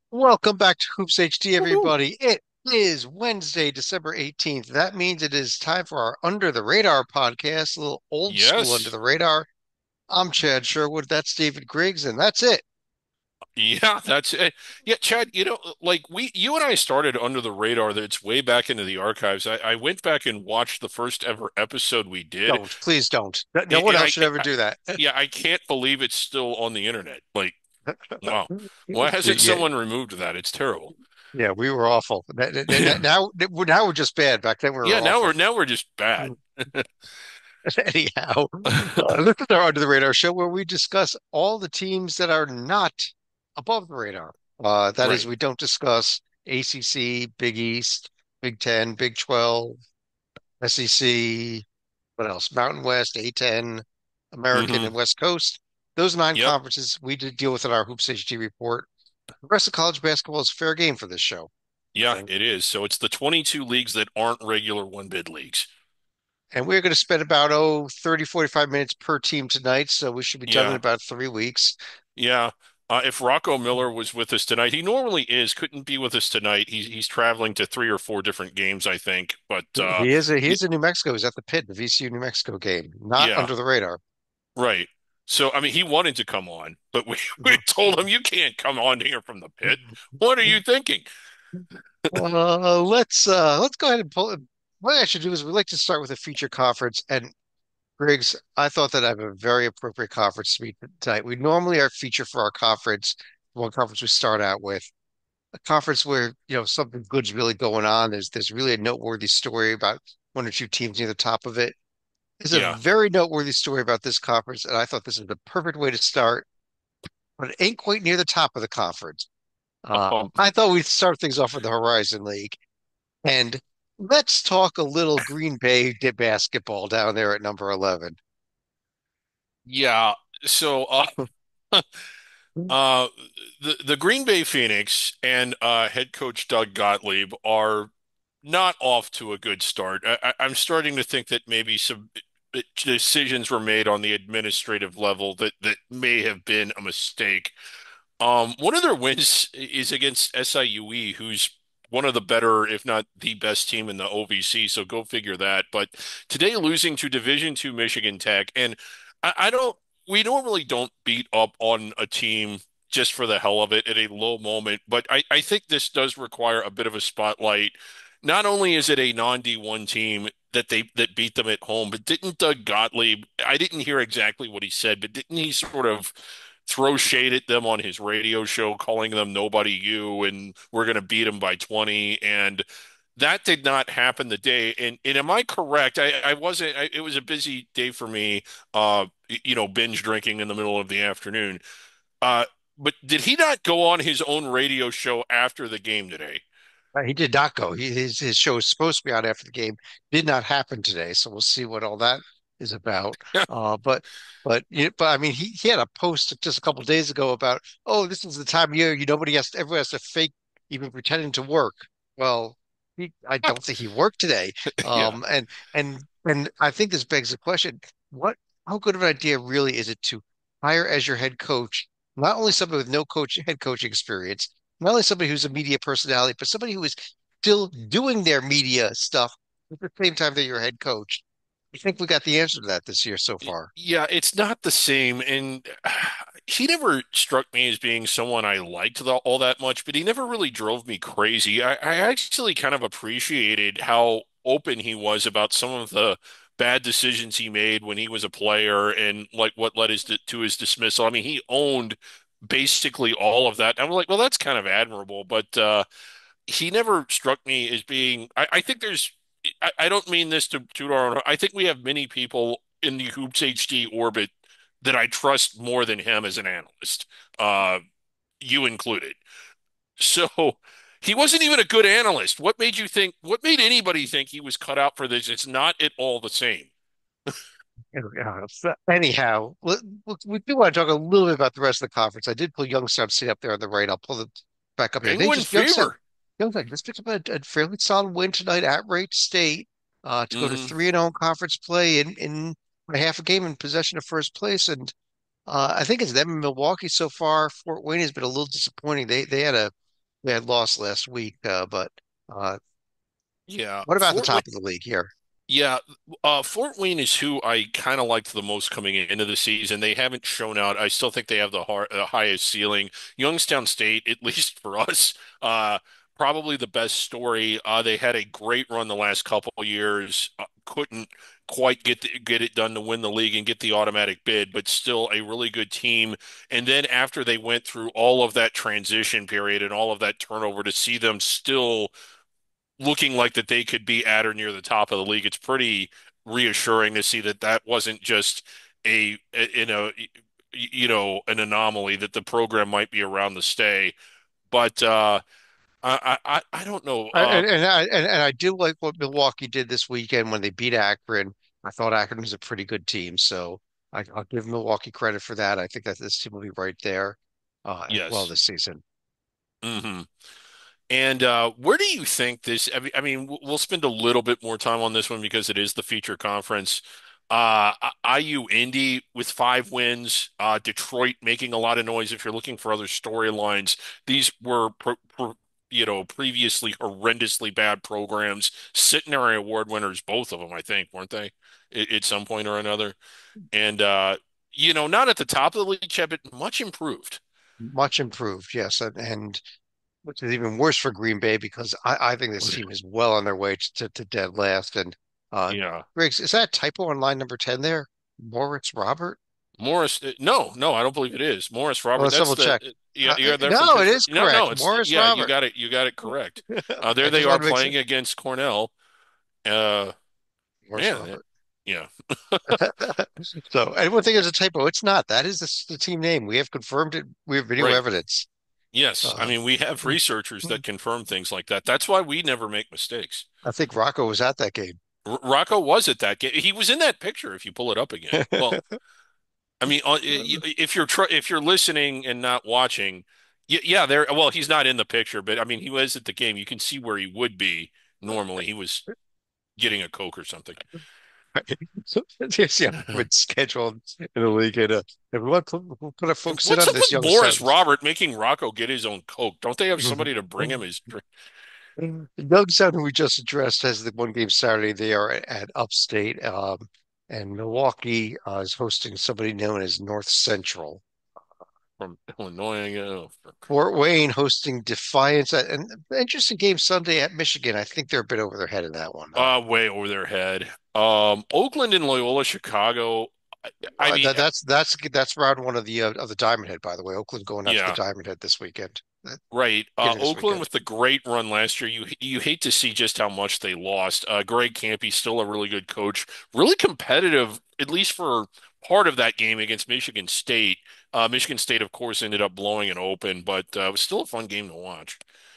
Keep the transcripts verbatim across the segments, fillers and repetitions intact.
Welcome back to Hoops H D, Woohoo. everybody. It is Wednesday, December eighteenth. That means it is time for our Under the Radar podcast, a little old school Under Yes. the Radar. I'm Chad Sherwood. That's David Griggs, and that's it. Yeah, that's it. Yeah, Chad, you know, like we, you and I started under the radar that's way back into the archives. I, I went back and watched the first ever episode we did, Don't, please don't. No, no and, one and else I, should ever I, do that. yeah, I can't believe it's still on the internet. Like, wow. Why hasn't Yeah, someone removed that? It's terrible. yeah, we were awful. N- n- n- Yeah. Now, now we're just bad. Back then, we Yeah, were now awful. we're now we're just bad. Anyhow, uh, this is our Under the Radar show where we discuss all the teams that are not above the radar. Uh, that is, Right. we don't discuss A C C, Big East, Big Ten, Big twelve, S E C, what else? Mountain West, A ten, American, Hmm. and West Coast. Those nine Yep. conferences we did deal with in our Hoops H D report. The rest of college basketball is fair game for this show. Yeah, And it is. So it's the twenty-two leagues that aren't regular one bid leagues. and we're going to spend about, oh, thirty, forty-five minutes per team tonight. So we should be done in Yeah. about three weeks. Yeah. Uh, if Rocco Miller was with us tonight, he normally is, couldn't be with us tonight. He's he's traveling to three or four different games, I think. But uh He is a, he y- is in New Mexico. He's at the pit, the V C U New Mexico game, not yeah, under the radar. right. So I mean he wanted to come on, but we, we Mhm. told him you can't come on here from the pit. What are you thinking? Uh, let's uh, let's go ahead and pull. What I should do is we like to start with a feature conference. And Griggs, I thought that I have a very appropriate conference to meet tonight. We normally are feature for our conference, one conference we start out with, a conference where you know something good's really going on. There's there's really a noteworthy story about one or two teams near the top of it. There's a Yeah. very noteworthy story about this conference, and I thought this is the perfect way to start, but it ain't quite near the top of the conference. Um, Um, I thought we'd start things off with the Horizon League, and let's talk a little Green Bay di- basketball down there at number eleven. yeah. So uh uh the the Green Bay Phoenix and uh head coach Doug Gottlieb are not off to a good start. I, I- I'm starting to think that maybe some decisions were made on the administrative level that that may have been a mistake. Um, one of their wins is against S I U E, who's one of the better, if not the best team in the O V C. So go figure that. But today, losing to Division Two Michigan Tech, and I, I don't. We normally don't beat up on a team just for the hell of it at a low moment, but I, I think this does require a bit of a spotlight. Not only is it a non-D one team that they that beat them at home, but didn't Doug Gottlieb, I didn't hear exactly what he said, but didn't he sort of throw shade at them on his radio show, calling them nobody you, and we're going to beat them by twenty. And that did not happen the day. And, and am I correct? I, I wasn't, I, it was a busy day for me, uh, you know, binge drinking in the middle of the afternoon. Uh, but did he not go on his own radio show after the game today? Uh, He did not go. He, his his show is supposed to be out after the game. Did not happen today, so we'll see what all that is about. Uh, but but you but I mean, he he had a post just a couple days ago about, oh, this is the time of year you nobody has everyone has to fake even pretending to work. Well, he, I don't think he worked today. Yeah. Um, and and and I think this begs the question: what how good of an idea really is it to hire as your head coach not only somebody with no coach head coaching experience, not only somebody who's a media personality, but somebody who is still doing their media stuff at the same time that you're a head coach. I think we got the answer to that this year so far. Yeah, it's not the same. And he never struck me as being someone I liked the, all that much, but he never really drove me crazy. I, I actually kind of appreciated how open he was about some of the bad decisions he made when he was a player and like what led his to his dismissal. I mean, he owned basically all of that. I was like, well, that's kind of admirable, but uh, he never struck me as being. I, I think there's. I, I don't mean this to toot our own. I think we have many people in the Hoops H D orbit that I trust more than him as an analyst, uh, you included. So he wasn't even a good analyst. What made you think? What made anybody think he was cut out for this? It's not at all the same. Yeah, so anyhow, we we do want to talk a little bit about the rest of the conference. I did pull Youngstown State up there on the right. I'll pull it back up here. They Penguin just Youngstown, fever. Youngstown just picked up a, a fairly solid win tonight at Wright State uh, to go to Hmm. three and zero conference play in in a half a game in possession of first place. And Uh, I think it's them in Milwaukee so far. Fort Wayne has been a little disappointing. They they had a they had lost last week, uh, but uh, Yeah, what about the Fort Wayne. top of the league here? Yeah, uh, Fort Wayne is who I kind of liked the most coming into the season. They haven't shown out. I still think they have the, har the highest ceiling. Youngstown State, at least for us, uh, probably the best story. Uh, they had a great run the last couple of years. Uh, couldn't quite get the, get it done to win the league and get the automatic bid, but still a really good team. And then after they went through all of that transition period and all of that turnover, to see them still looking like that they could be at or near the top of the league. It's pretty reassuring to see that that wasn't just a, you know, you know, an anomaly, that the program might be around to stay. But uh, I, I, I don't know. I, Uh, and and I and, and I do like what Milwaukee did this weekend when they beat Akron. I thought Akron was a pretty good team, so I, I'll give Milwaukee credit for that. I think that this team will be right there uh, as well yes. this season. hmm And uh, where do you think this? I mean, I mean, w- we'll spend a little bit more time on this one because it is the feature conference. Uh, I U Indy with five wins, uh, Detroit making a lot of noise. If you're looking for other storylines, these were, pro pro you know, previously horrendously bad programs. Centenary Award winners, both of them, I think, weren't they, at, at some point or another? And uh, you know, not at the top of the league, Chad, but much improved. Much improved, yes, and, and which is even worse for Green Bay because I, I think this team is well on their way to, to dead last. And uh, Yeah. Griggs, is that a typo on line number ten there? Moritz Robert? Morris, uh, no, no, I don't believe it is. Morris Well, Robert, let's that's double the, check. uh, yeah, Uh, you're there from no, it Pittsburgh. is No, no, correct. it's, Morris yeah, you Robert. got it, you got it correct. Uh, there I they just are wanted to make sure. playing against Cornell. Uh, Morris man, that- Robert. yeah, So anyone think it's a typo? It's not. That is the, the team name. We have confirmed it. We have video right. evidence. Yes, I Uh, mean, we have researchers that confirm things like that. That's why we never make mistakes. I think Rocco was at that game. R Rocco was at that game. He was in that picture if you pull it up again. Well, I mean, uh, if you're tr if you're listening and not watching, y- yeah, there. Well, he's not in the picture, but I mean, he was at the game. You can see where he would be normally. He was getting a Coke or something. So here's the upcoming schedule in the league. And uh, everyone put, put our folks in What's on up this with young Morris son. Robert making Rocco get his own Coke? Don't they have somebody to bring him his drink? Youngstown, who we just addressed, has the one game Saturday. They are at, at Upstate, um, and Milwaukee uh, is hosting somebody known as North Central. From Illinois? Oh, Fort Wayne hosting Defiance, uh, and interesting game Sunday at Michigan. I think they're a bit over their head in that one. Uh, uh, way over their head. Um, Oakland and Loyola Chicago. I, I uh, mean, that, that's that's that's round one of the uh, of the Diamond Head, by the way. Oakland going out to the yeah. Diamond Head this weekend, uh, Right. Uh, beginning this Oakland weekend. with the great run last year. You you hate to see just how much they lost. Uh, Greg Campy still a really good coach, really competitive, at least for part of that game against Michigan State. Uh, Michigan State, of course, ended up blowing it open, but uh, it was still a fun game to watch.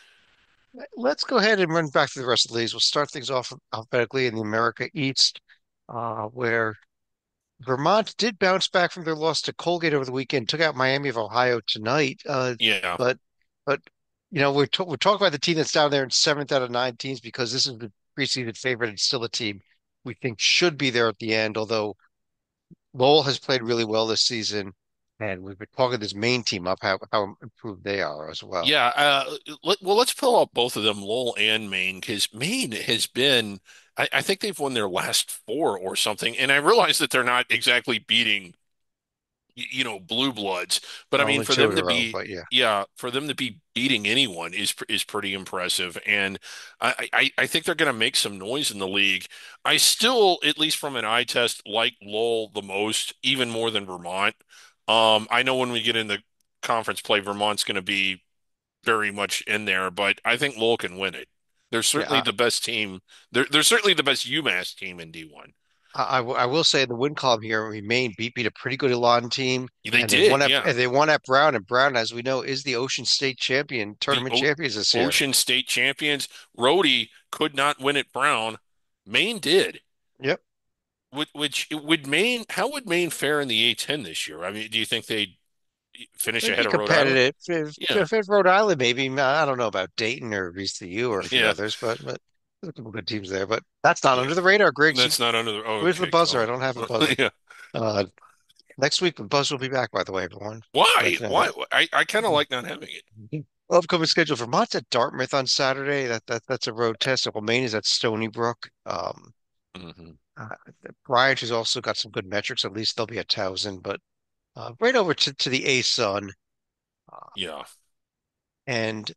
Let's go ahead and run back to the rest of the leagues. We'll start things off alphabetically in the America East, uh, where Vermont did bounce back from their loss to Colgate over the weekend, took out Miami of Ohio tonight. Uh, Yeah. but but you know we're to we're talking about the team that's down there in seventh out of nine teams because this is the preceded favorite and still a team we think should be there at the end. Although Lowell has played really well this season, and we've been talking this main team up how how improved they are as well. Yeah. Uh, let, well, let's pull up both of them, Lowell and Maine, because Maine has been, I, I think they've won their last four or something. And I realize that they're not exactly beating y- you know, blue bloods. But I mean, Only for two them in to a row, be, but yeah, yeah, for them to be beating anyone is is pretty impressive. And I I, I think they're going to make some noise in the league. I still, at least from an eye test, like Lowell the most, even more than Vermont. Um, I know when we get into conference play, Vermont's going to be very much in there, but I think Lowell can win it. They're certainly yeah. the best team. They're they're certainly the best UMass team in D one. I, I, w- I will say the win column here, we Maine beat beat a pretty good Elon team, They and they won did, at yeah. and they won at Brown, and Brown, as we know, is the Ocean State champion, The tournament o champions this year. Ocean State champions. Rhodey could not win at Brown. Maine did. Yep. Would, which would Maine? How would Maine fare in the A ten this year? I mean, do you think they'd finish They'd ahead be of Rhode Island? competitive. If, Yeah, if, if Rhode Island, maybe I don't know about Dayton or V C U or a few yeah, others, but but there's a couple good teams there. But that's not yeah. under the radar, Griggs. You, That's not under the. Oh, where's the okay. buzzer? I Oh, don't have a buzzer. yeah. Uh, Next week the buzzer will be back. By the way, everyone. Why? Let you know Why? that. I I kind of like not having it. Upcoming schedule: Vermont's at Dartmouth on Saturday. That that that's a road test. Well, Maine is at Stony Brook. Um, Hmm. uh, Bryant has also got some good metrics. At least they'll be a thousand, but uh, right over to to the A Sun. Uh, Yeah. and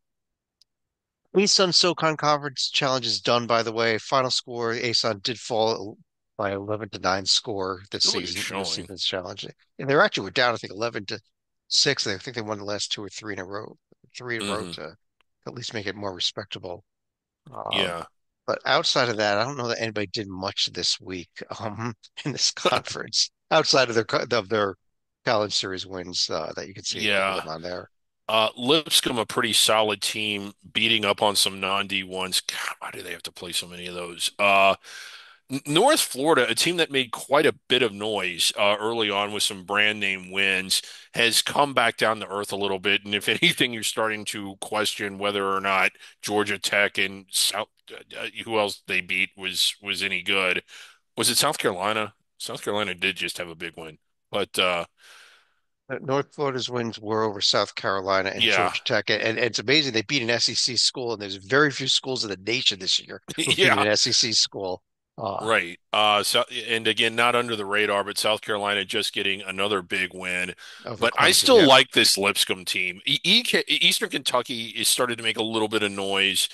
A Sun SoCon Conference Challenge is done, by the way. Final score: A Sun did fall by eleven to nine score this Still a good season in the showing. season's challenge, and they were actually were down, I think, eleven to six. I think they won the last two or three in a row, three in a row Hmm. to at least make it more respectable. Uh, Yeah. but outside of that, I don't know that anybody did much this week um, in this conference outside of their co- of their Challenge Series wins uh, that you can see a couple of Yeah. them on there. Uh, Lipscomb, a pretty solid team, beating up on some non D ones. God, why do they have to play so many of those? Uh, N- North Florida, a team that made quite a bit of noise uh, early on with some brand name wins, has come back down to earth a little bit. And if anything, you're starting to question whether or not Georgia Tech and South, uh, uh, who else they beat was was any good. Was it South Carolina? South Carolina did just have a big win, but uh, Uh, North Florida's wins were over South Carolina and yeah, Georgia Tech, and, and it's amazing they beat an S E C school, and there's very few schools in the nation this year who've beaten yeah. an S E C school. Uh, Right. Uh, so, and again, not under the radar, but South Carolina just getting another big win. over But I Clemson, still yeah. like this Lipscomb team. E E Eastern Kentucky is started to make a little bit of noise.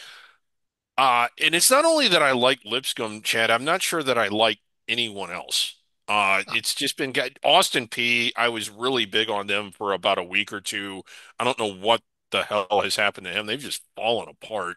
Uh, and it's not only that I like Lipscomb, Chad, I'm not sure that I like anyone else. Uh, it's just been got Austin P. I was really big on them for about a week or two. I don't know what the hell has happened to him. They've just fallen apart.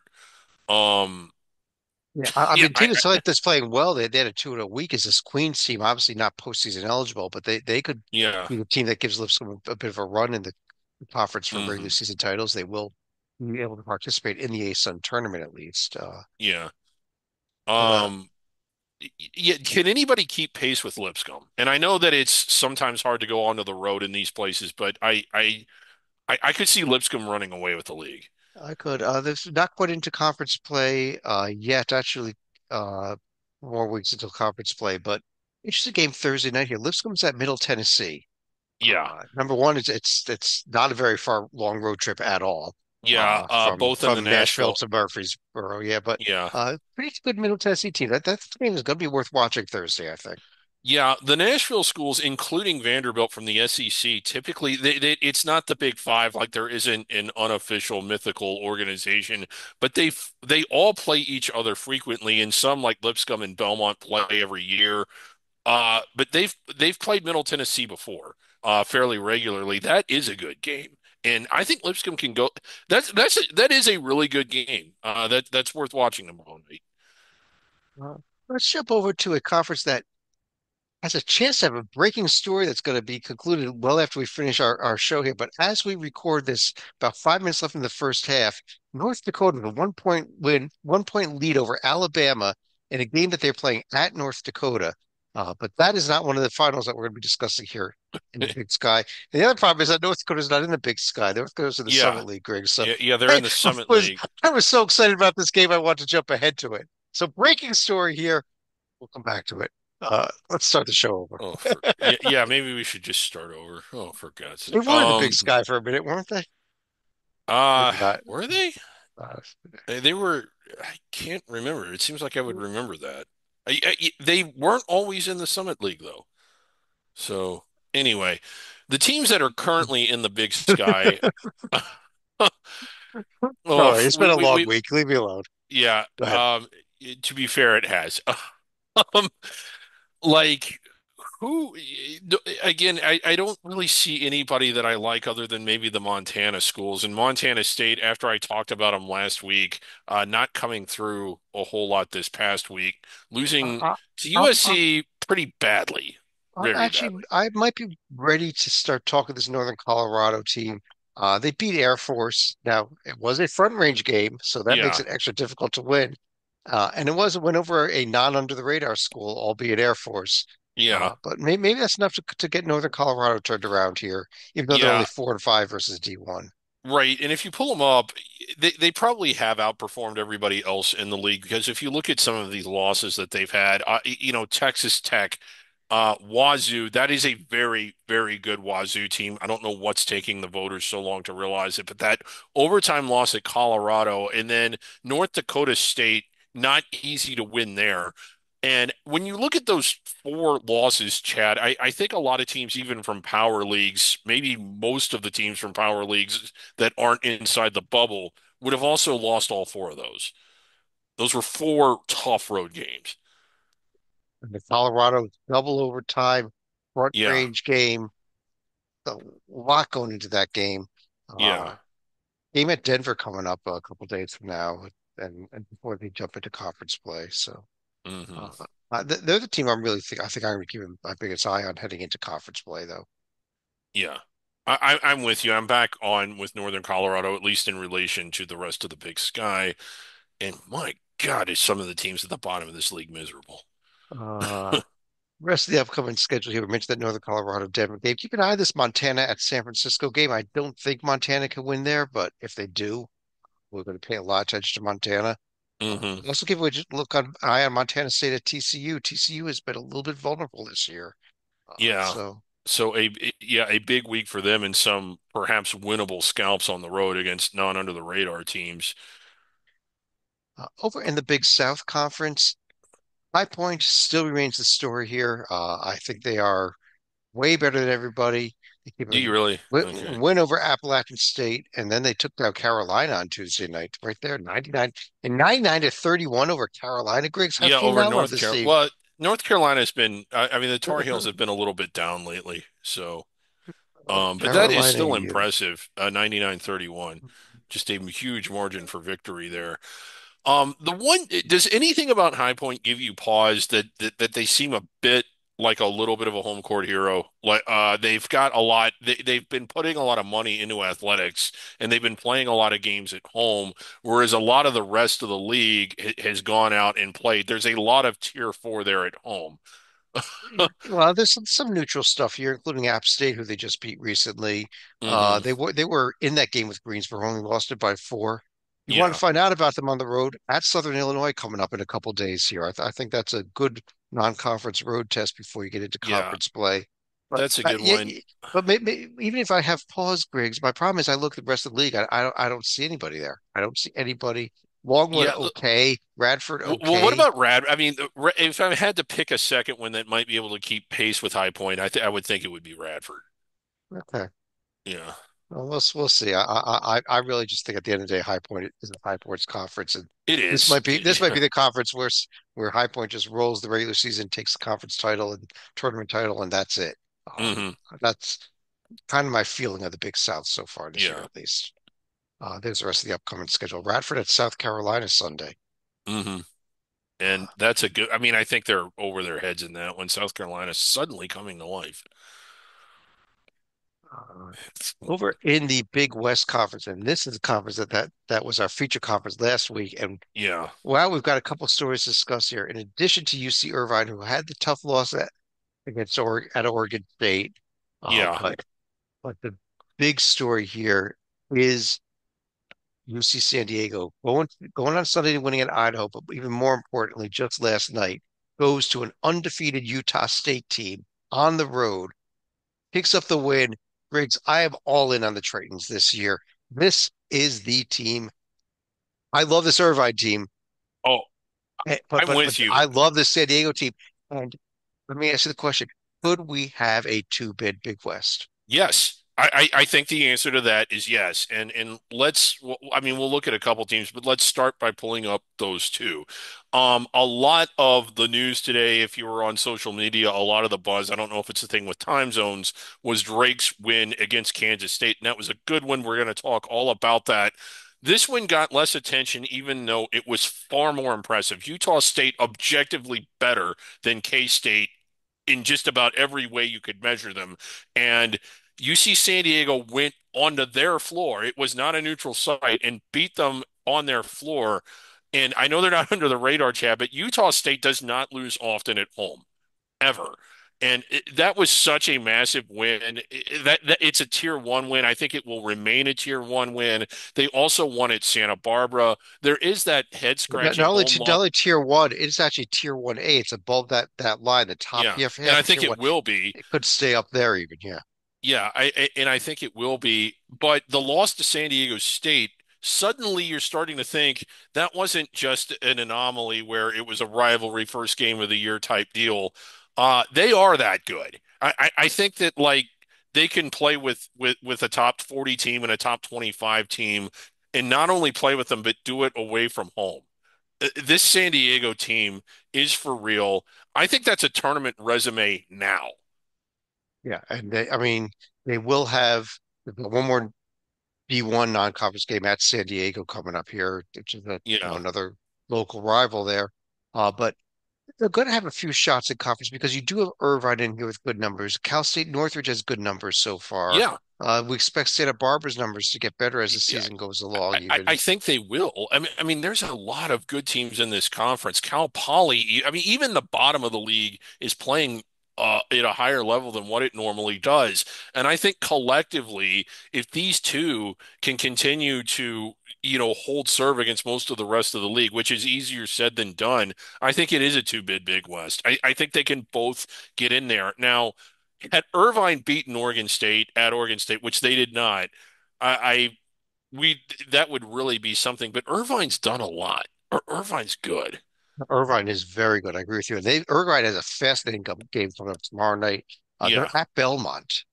Um, Yeah, I, I yeah, mean, I, team that's I like this playing well. They, they had a two in a week is this Queens team, obviously not postseason eligible, but they they could yeah. be the team that gives Lipscomb a, a bit of a run in the conference for regular Hmm. season titles. They will be able to participate in the A S U N tournament at least. Uh, Yeah. but uh, Um, yeah, can anybody keep pace with Lipscomb? And I know that it's sometimes hard to go onto the road in these places, but I I I, I could see Lipscomb running away with the league. I could. Uh, this not quite into conference play uh, yet. Actually, uh, more weeks until conference play. But interesting game Thursday night here. Lipscomb's at Middle Tennessee. Yeah. Uh, number one is it's it's not a very far long road trip at all. Yeah, Uh, uh from both in the from Nashville Nashville. to Murfreesboro. Yeah, but Yeah. uh, pretty good Middle Tennessee team. That that game is going to be worth watching Thursday, I think. Yeah, the Nashville schools, including Vanderbilt from the S E C, typically they, they, it's not the Big Five, like there isn't an unofficial mythical organization, but they they all play each other frequently, and some like Lipscomb and Belmont play every year. Uh, but they've they've played Middle Tennessee before, uh, fairly regularly. That is a good game, and I think Lipscomb can go. That's that's a, that is a really good game. Uh, that that's worth watching tomorrow night. Uh, let's jump over to a conference that has a chance to have a breaking story that's going to be concluded well after we finish our, our show here. But as we record this, about five minutes left in the first half, North Dakota with a one point win, one point lead over Alabama in a game that they're playing at North Dakota. Uh, but that is not one of the finals that we're going to be discussing here in the Big Sky. And the other problem is that North Dakota is not in the Big Sky. North Dakota's in the Yeah, Summit League, Greg. So yeah, yeah. They're I in the Summit was League. I was so excited about this game, I want to jump ahead to it. So breaking story here. We'll come back to it. Uh, let's start the show over. Oh, for yeah, yeah. Maybe we should just start over. Oh, for God's They sake. were in the Big Um, Sky for a minute, weren't they? uh, Maybe not. were they? Uh, They they were. I can't remember. It seems like I would remember that. I, I, they weren't always in the Summit League though. So anyway, the teams that are currently in the Big Sky. All Oh, right, it's been we, a we, long we, week. Leave me alone. yeah. Go ahead. Um, to be fair, it has. Um, like who? Again, I, I don't really see anybody that I like other than maybe the Montana schools. And Montana State, after I talked about them last week, uh, not coming through a whole lot this past week, losing Uh, to I, I, U S C pretty badly, I'm very actually, badly. I might be ready to start talking this Northern Colorado team. Uh, they beat Air Force. Now, it was a front range game, so that makes Yeah, it extra difficult to win. Uh, and it was a win over a non under the radar school, albeit Air Force. yeah. Uh, but maybe, maybe that's enough to, to get Northern Colorado turned around here, even though they're only Yeah, four and five versus D one. right. And if you pull them up, they, they probably have outperformed everybody else in the league because if you look at some of these losses that they've had, uh, you know, Texas Tech. Uh, Wazoo, that is a very, very good Wazoo team. I don't know what's taking the voters so long to realize it, but that overtime loss at Colorado and then North Dakota State, not easy to win there. And when you look at those four losses, Chad, I, I think a lot of teams, even from power leagues, maybe most of the teams from power leagues that aren't inside the bubble, would have also lost all four of those. Those were four tough road games. And the Colorado double overtime front Yeah, range game. A lot going into that game. yeah. Uh, Game at Denver coming up a couple days from now, and, and before they jump into conference play. So hmm uh, uh, th- they're the team I'm really think I think I'm going to keep my biggest eye on heading into conference play, though. Yeah. I, I, I'm with you. I'm back on with Northern Colorado, at least in relation to the rest of the Big Sky. And my God, is some of the teams at the bottom of this league miserable? Uh, Rest of the upcoming schedule here. We mentioned that Northern Colorado Denver game. Keep an eye on this Montana at San Francisco game. I don't think Montana can win there, but if they do, we're going to pay a lot of attention to Montana. Uh, hmm also, give a look on eye on Montana State at T C U. T C U has been a little bit vulnerable this year. Uh, Yeah. so So a yeah, a big week for them and some perhaps winnable scalps on the road against non under the radar teams. uh, over in the Big South Conference, High Point still remains the story here. Uh, I think they are way better than everybody. They keep Do a you really? win, Okay. win over Appalachian State, and then they took down Carolina on Tuesday night, right there, ninety-nine and ninety-nine to thirty-one over Carolina. Griggs, how Yeah, can you over not love North this Carolina. team? Well, North Carolina's been I, I mean the Tar Heels have been a little bit down lately. So Oh, Um, but that is Carolina, still you. impressive. Uh, ninety-nine thirty-one, just a huge margin for victory there. Um, the one, does anything about High Point give you pause that, that that they seem a bit like a little bit of a home court hero? Like uh, they've got a lot. They, they've been putting a lot of money into athletics, and they've been playing a lot of games at home, whereas a lot of the rest of the league ha- has gone out and played. There's a lot of tier four there at home. Well, there's some, some neutral stuff here, including App State, who they just beat recently. Uh, hmm they were they were in that game with Greensboro, only lost it by four. You want to Yeah, find out about them on the road at Southern Illinois coming up in a couple days here. I, th I think that's a good non-conference road test before you get into yeah, conference play. But that's a uh, good yeah, one. yeah, but may, may, even if I have pause, Griggs, my problem is I look at the rest of the league. I, I don't I don't see anybody there. I don't see anybody. Longwood, Yeah, okay. Radford, W- Well, what okay. about Rad? I mean, the Ra- if I had to pick a second one that might be able to keep pace with High Point, I th I would think it would be Radford. Okay. Yeah, Well, we'll we'll see. I I I I really just think at the end of the day, High Point is a High Point's conference, and it this is. might be this might be the conference where s- where High Point just rolls the regular season, takes the conference title and tournament title, and that's it. Um, hmm that's kind of my feeling of the Big South so far this year, Yeah. at least. Uh, there's the rest of the upcoming schedule. Radford at South Carolina Sunday. hmm And that's a good. I mean, I think they're over their heads in that one. South Carolina suddenly coming to life. Uh, Over in the Big West Conference, and this is a conference that that, that was our feature conference last week, and Yeah, well, we've got a couple stories to discuss here. In addition to U C Irvine, who had the tough loss at, against or at Oregon State, uh, yeah, but but the big story here is U C San Diego going going on Sunday and winning at Idaho, but even more importantly, just last night goes to an undefeated Utah State team on the road, picks up the win. Griggs, I am all in on the Tritons this year. This is the team. I love this Irvine team. Oh, Eh, But I'm but but with you. I love the San Diego team. And let me ask you the question: could we have a two-bid Big West? Yes. I, I I think the answer to that is yes. And and let's well, I mean we'll look at a couple teams, but let's start by pulling up those two. Um, a lot of the news today, if you were on social media, a lot of the buzz, I don't know if it's a thing with time zones, was Drake's win against Kansas State. And that was a good one. We're going to talk all about that. This one got less attention, even though it was far more impressive. Utah State objectively better than K-State in just about every way you could measure them. And U C San Diego went onto their floor. It was not a neutral site and beat them on their floor. And I know they're not under the radar, Chad, but Utah State does not lose often at home, ever. And it, that was such a massive win. It- that, that it's a tier one win. I think it will remain a tier one win. They also won at Santa Barbara. There is that head Not, scratching not only home t- not loss. only tier one, it's actually tier one A. It's above that that line, the top Yeah, half and half I of think tier it one. will be. It could stay up there even. Yeah. Yeah, I, I and I think it will be. But the loss to San Diego State, suddenly you're starting to think that wasn't just an anomaly where it was a rivalry first game of the year type deal. Uh, they are that good. I, I, I think that like they can play with with with a top forty team and a top twenty-five team, and not only play with them but do it away from home. Uh, This San Diego team is for real. I think that's a tournament resume now. Yeah, and they, I mean, they will have one more B one non-conference game at San Diego coming up here, which is a, you know, Yeah, another local rival there. Uh, but they're going to have a few shots in conference because you do have Irvine in here with good numbers. Cal State Northridge has good numbers so far. yeah. Uh, we expect Santa Barbara's numbers to get better as the Yeah, season goes along, I, even. I think they will. I mean, I mean, there's a lot of good teams in this conference. Cal Poly, e, I mean, even the bottom of the league is playing uh, at a higher level than what it normally does. And I think collectively, if these two can continue to, you know, hold serve against most of the rest of the league, which is easier said than done, I think it is a two-bid Big West. I, I think they can both get in there. Now, had Irvine beaten Oregon State at Oregon State, which they did not, I, we that would really be something. But Irvine's done a lot. Ir- Irvine's good. Irvine is very good. I agree with you. And they Irvine has a fascinating go- game coming up tomorrow night. Uh, Yeah, they're at Belmont.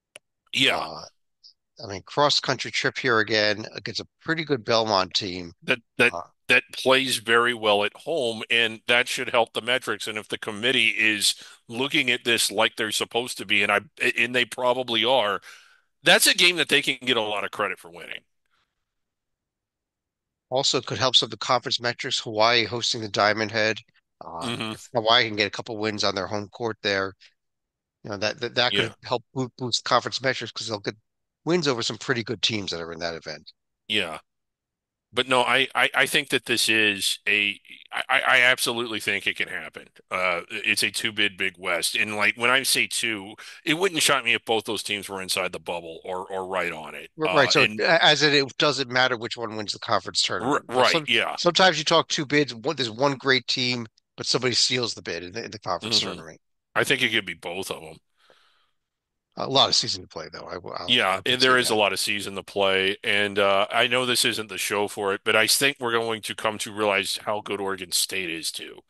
yeah. Uh, I mean, cross country trip here again against a pretty good Belmont team. That that Uh, that plays very well at home, and that should help the metrics. And if the committee is looking at this like they're supposed to be, and I and they probably are, that's a game that they can get a lot of credit for winning. Also, could help some of the conference metrics. Hawaii hosting the Diamond Head. Uh, Hmm. if Hawaii can get a couple wins on their home court there, you know that that, that Yeah. could help boost, boost conference metrics because they'll get wins over some pretty good teams that are in that event. Yeah. But no, I, I, I think that this is a I, I absolutely think it can happen. Uh, it's a two bid Big West, and like when I say two, it wouldn't shock me if both those teams were inside the bubble or or right on it. Right. Uh, So and as it, it doesn't matter which one wins the conference r tournament. You know, right, some yeah. sometimes you talk two bids. One, there's one great team, but somebody steals the bid in the, in the conference Hmm. tournament. I think it could be both of them. A lot of season to play, though. I, will- I'll, Yeah, I'll and there concede is a that. lot of season to play, and uh, I know this isn't the show for it, but I think we're going to come to realize how good Oregon State is too.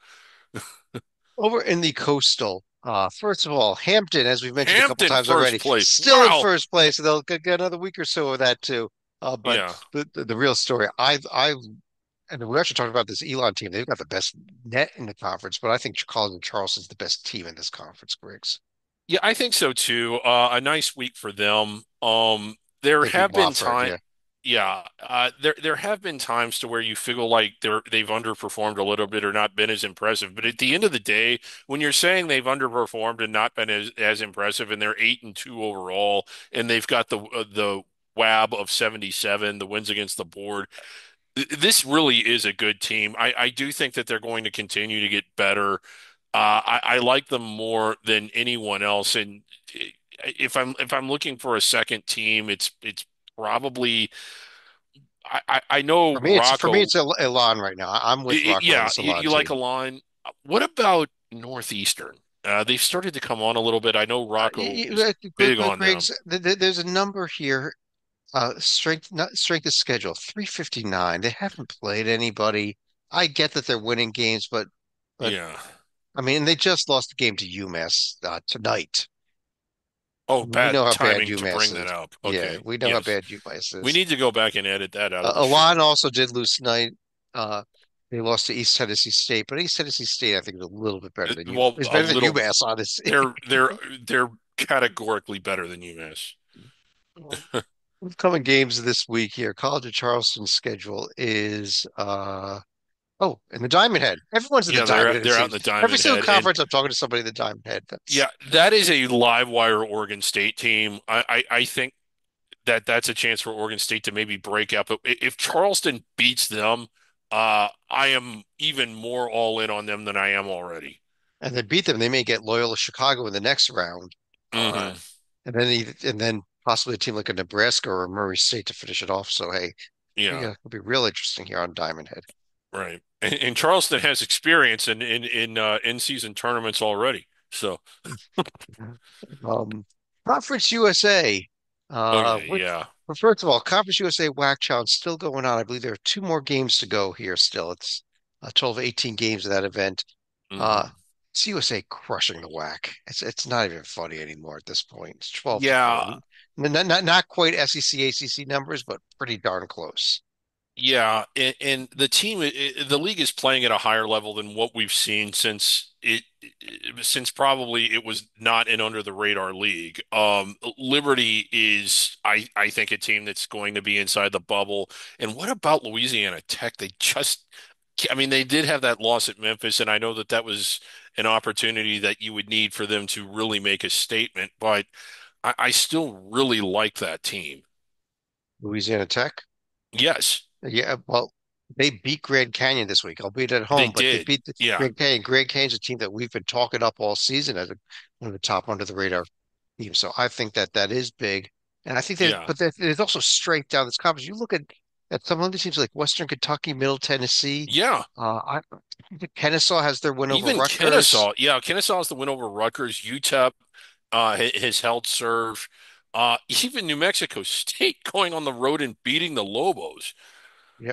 Over in the coastal, uh, first of all, Hampton, as we've mentioned a couple Hampton times first already, place. still in Wow. first place, and they'll get, get another week or so of that too. Uh, but Yeah. the, the, the real story, I I and we actually talked about this Elon team. They've got the best net in the conference, but I think College Charleston's the best team in this conference, Griggs. Yeah, I think so too. Uh, a nice week for them. Um, there They beat have been Wofford, time, yeah. yeah. Uh, there there have been times to where you feel like they're they've underperformed a little bit or not been as impressive. But at the end of the day, when you're saying they've underperformed and not been as as impressive, and they're eight and two overall, and they've got the uh, the W A B of seventy-seven, the wins against the board. th- This really is a good team. I I do think that they're going to continue to get better. Uh, I, I like them more than anyone else, and if I'm if I'm looking for a second team, it's it's probably I, I, I know For me, it's for me, Rocco. it's El- Elon right now. I- I'm I- with I- Rocco on yeah, this you, Elon you like a team. line. What about Northeastern? Uh, they've started to come on a little bit. I know Uh, Rocco y- is y- Gr- big Gr- on Griggs, them. th th there's a number here. Uh, strength, not strength of schedule, three fifty-nine. They haven't played anybody. I get that they're winning games, but but Yeah. I mean, they just lost a game to UMass uh, tonight. Oh, We know bad how bad timing to UMass bring that is. up. Yeah, Okay. we know how Yes. bad UMass We is. need to go back and edit that out Uh, of the Elon show. also did lose tonight. Uh, they lost to East Tennessee State, but East Tennessee State, I think, is a little bit better Uh, than you. Well, It's a better than little. UMass, honestly. They're they're they're categorically better than UMass. Well, upcoming games this week here. College of Charleston's schedule is uh oh, and the Diamond Head. Everyone's in the Yeah, they're Diamond Head, it they're out in seems. the Every Diamond single Head, and conference I'm talking to somebody in the Diamond Head. yeah, That's that is a live wire Oregon State team. I, I I think that that's a chance for Oregon State to maybe break out. But i- if Charleston beats them, uh, I am even more all in on them than I am already. and then beat them, they may get Loyola Chicago in the next round, uh, Hmm. and then either, and then possibly a team like a Nebraska or a Murray State to finish it off. So hey, Yeah, yeah, it'll be real interesting here on Diamond Head. right. And, and Charleston has experience in in in uh, in-season tournaments already. So, Um, Conference U S A, uh, okay, which, yeah. well, first of all, Conference U S A WAC challenge still going on. I believe there are two more games to go here still. It's a total of eighteen games of that event. Uh, Hmm. it's U S A crushing the WAC. It's it's not even funny anymore at this point. It's twelve to four. Yeah, Not, not, not quite S E C, A C C numbers, but pretty darn close. yeah, and, and the team, i- the league is playing at a higher level than what we've seen since it, since probably it was not an under the radar league. Um, Liberty is, I, I think, a team that's going to be inside the bubble. And what about Louisiana Tech? They just, I mean, they did have that loss at Memphis, and I know that that was an opportunity that you would need for them to really make a statement, but I, I still really like that team. Louisiana Tech. Yes, Yeah, well, they beat Grand Canyon this week, albeit at they home, but they did. beat the Yeah. Grand Canyon. Grand Canyon's a team that we've been talking up all season as a, one of the top under the radar teams. So I think that that is big, and I think there's, Yeah. but there, there's also strength down this conference. You look at at some other teams like Western Kentucky, Middle Tennessee. Yeah. Uh, I think Kennesaw has their win over Even Rutgers. Kennesaw. Yeah. Kennesaw is the win over Rutgers. U T E P uh, ha- has held serve. Uh, even New Mexico State going on the road and beating the Lobos. Yeah.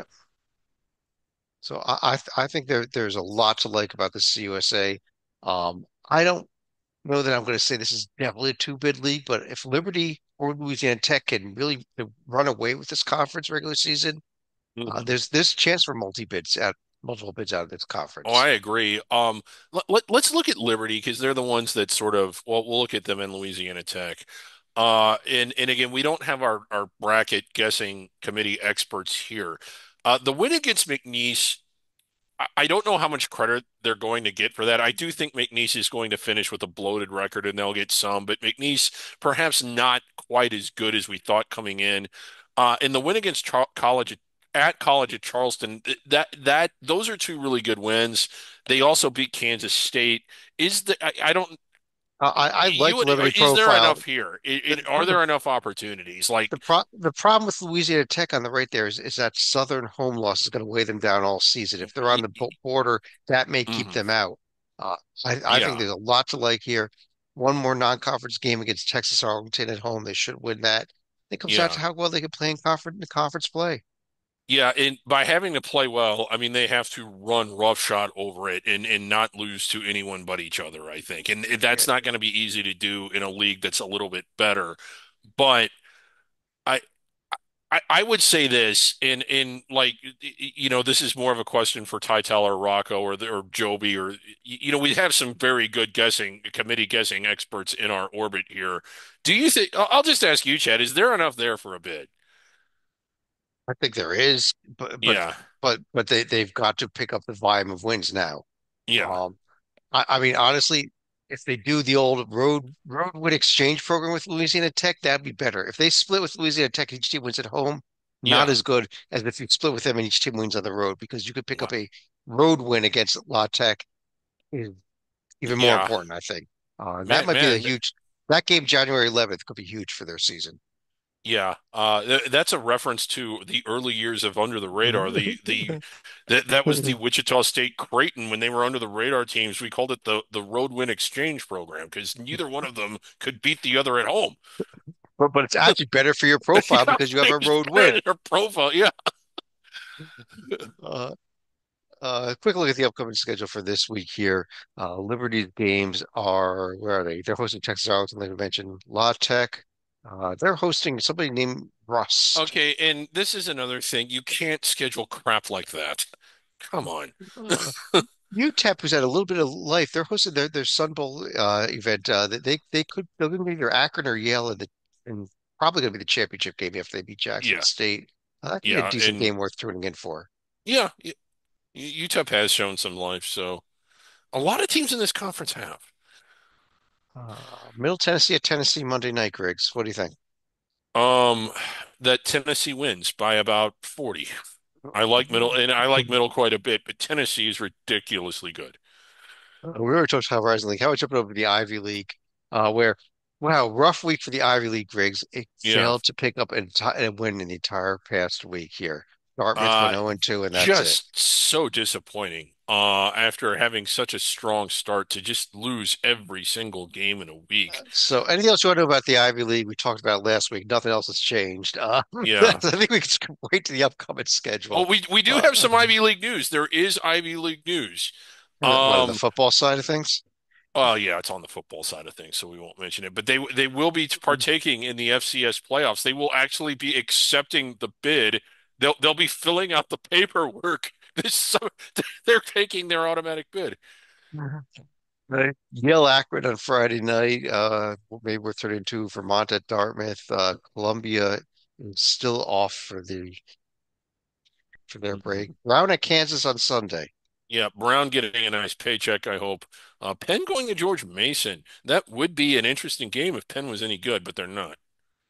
So I I, I think there there's a lot to like about this U S A. Um, I don't know that I'm going to say this is definitely a two-bid league, but if Liberty or Louisiana Tech can really run away with this conference regular season, uh, Mhm. there's this chance for multi-bids out, multiple bids out of this Oh, conference. I agree. Um, let, let, let's look at Liberty because they're the ones that sort of, well, we'll look at them in Louisiana Tech. Uh, and, and again, we don't have our, our bracket guessing committee experts here. Uh, the win against McNeese. I I don't know how much credit they're going to get for that. I do think McNeese is going to finish with a bloated record and they'll get some, but McNeese perhaps not quite as good as we thought coming in. Uh, and the win against Char College at College at Charleston, th- that that those are two really good wins. They also beat Kansas State. Is the I, I don't Uh, I, I like you the would Liberty is there profile. enough here? I The, it, are the, there enough opportunities? the, Like, pro the problem with Louisiana Tech on the right there is, is that Southern home loss is going to weigh them down all season. If they're on y the y- bo- border, that may keep mhm. them out. Uh, I, I think Yeah, there's a lot to like here. One more non-conference game against Texas Arlington at home. They should win that. It comes down to yeah. how well they can play in conference, in conference play. Yeah, and by having to play well, I mean they have to run roughshod over it and and not lose to anyone but each other, I think. And Yeah. that's not going to be easy to do in a league that's a little bit better. But I I, I would say this in in like you know this is more of a question for Tytel or Rocco or the, or Joby or you know we have some very good guessing committee guessing experts in our orbit here. Do you think I'll I'll just ask you, Chad, is there enough there for a bid? I think there is, but but Yeah. but but they they've got to pick up the volume of wins now. Yeah. Um, I, I mean, honestly, if they do the old road road win exchange program with Louisiana Tech, that'd be better. If they split with Louisiana Tech, each team wins at home, not Yeah. as good as if you split with them and each team wins on the road because you could pick Wow. up a road win against La Tech is even more Yeah. important, I think. Uh, that Man, might be the man, huge. That game, January eleventh, could be huge for their season. yeah. Uh, th that's a reference to the early years of Under the Radar. The the that that was the Wichita State Creighton when they were under the radar teams. We called it the the Road Win Exchange Program because neither one of them could beat the other at home. But but it's actually better for your profile Yeah, because you have a it's road better win. than their profile. Yeah. Uh, uh, quick look at the upcoming schedule for this week here. Uh, Liberty's games are where are they? They're hosting Texas Arlington, like I mentioned. La Tech. Uh, they're hosting somebody named Rust. Okay, and this is another thing. You can't schedule crap like that. Come on. Uh, U T E P, who's had a little bit of life, they're hosting their their Sun Bowl uh, event. Uh, they they they could they're going to be either Akron or Yale in the and probably going to be the championship game after they beat Jackson Yeah. State. Uh, that could be a Yeah, decent and game worth tuning in for. yeah, y- U T E P has shown some life, so a lot of teams in this conference have. Uh, Middle Tennessee at Tennessee Monday night, Griggs. What do you think? Um, that Tennessee wins by about forty. I like middle, and I like middle quite a bit, but Tennessee is ridiculously good. Uh, we already talked about Horizon League. How about jumping over to the Ivy League, uh, where, wow, rough week for the Ivy League, Griggs. It Yeah. failed to pick up an enti- and win an entire past week here. Dartmouth Uh, went oh and two, and that's it. just so disappointing. Uh, after having such a strong start to just lose every single game in a week. So, anything else you want to know about the Ivy League? We talked about it last week. Nothing else has changed. Uh, Yeah. that's, I think we can just wait to the upcoming Oh, schedule. we we do Uh, have some Ivy League news. There is Ivy League news. what on the Um, football side of things? Oh yeah, it's on the football side of things, so we won't mention it. But they they will be partaking in the F C S playoffs. They will actually be accepting the bid. They'll they'll be filling out the paperwork. This so they're taking their automatic bid. Right. Yale Akron on Friday night. Uh, maybe we're thirty and two. Vermont at Dartmouth. Uh, Columbia is still off for the for their Mhm. break. Brown at Kansas on Sunday. Yeah, Brown getting a nice paycheck, I hope. Uh, Penn going to George Mason. That would be an interesting game if Penn was any good, but they're not.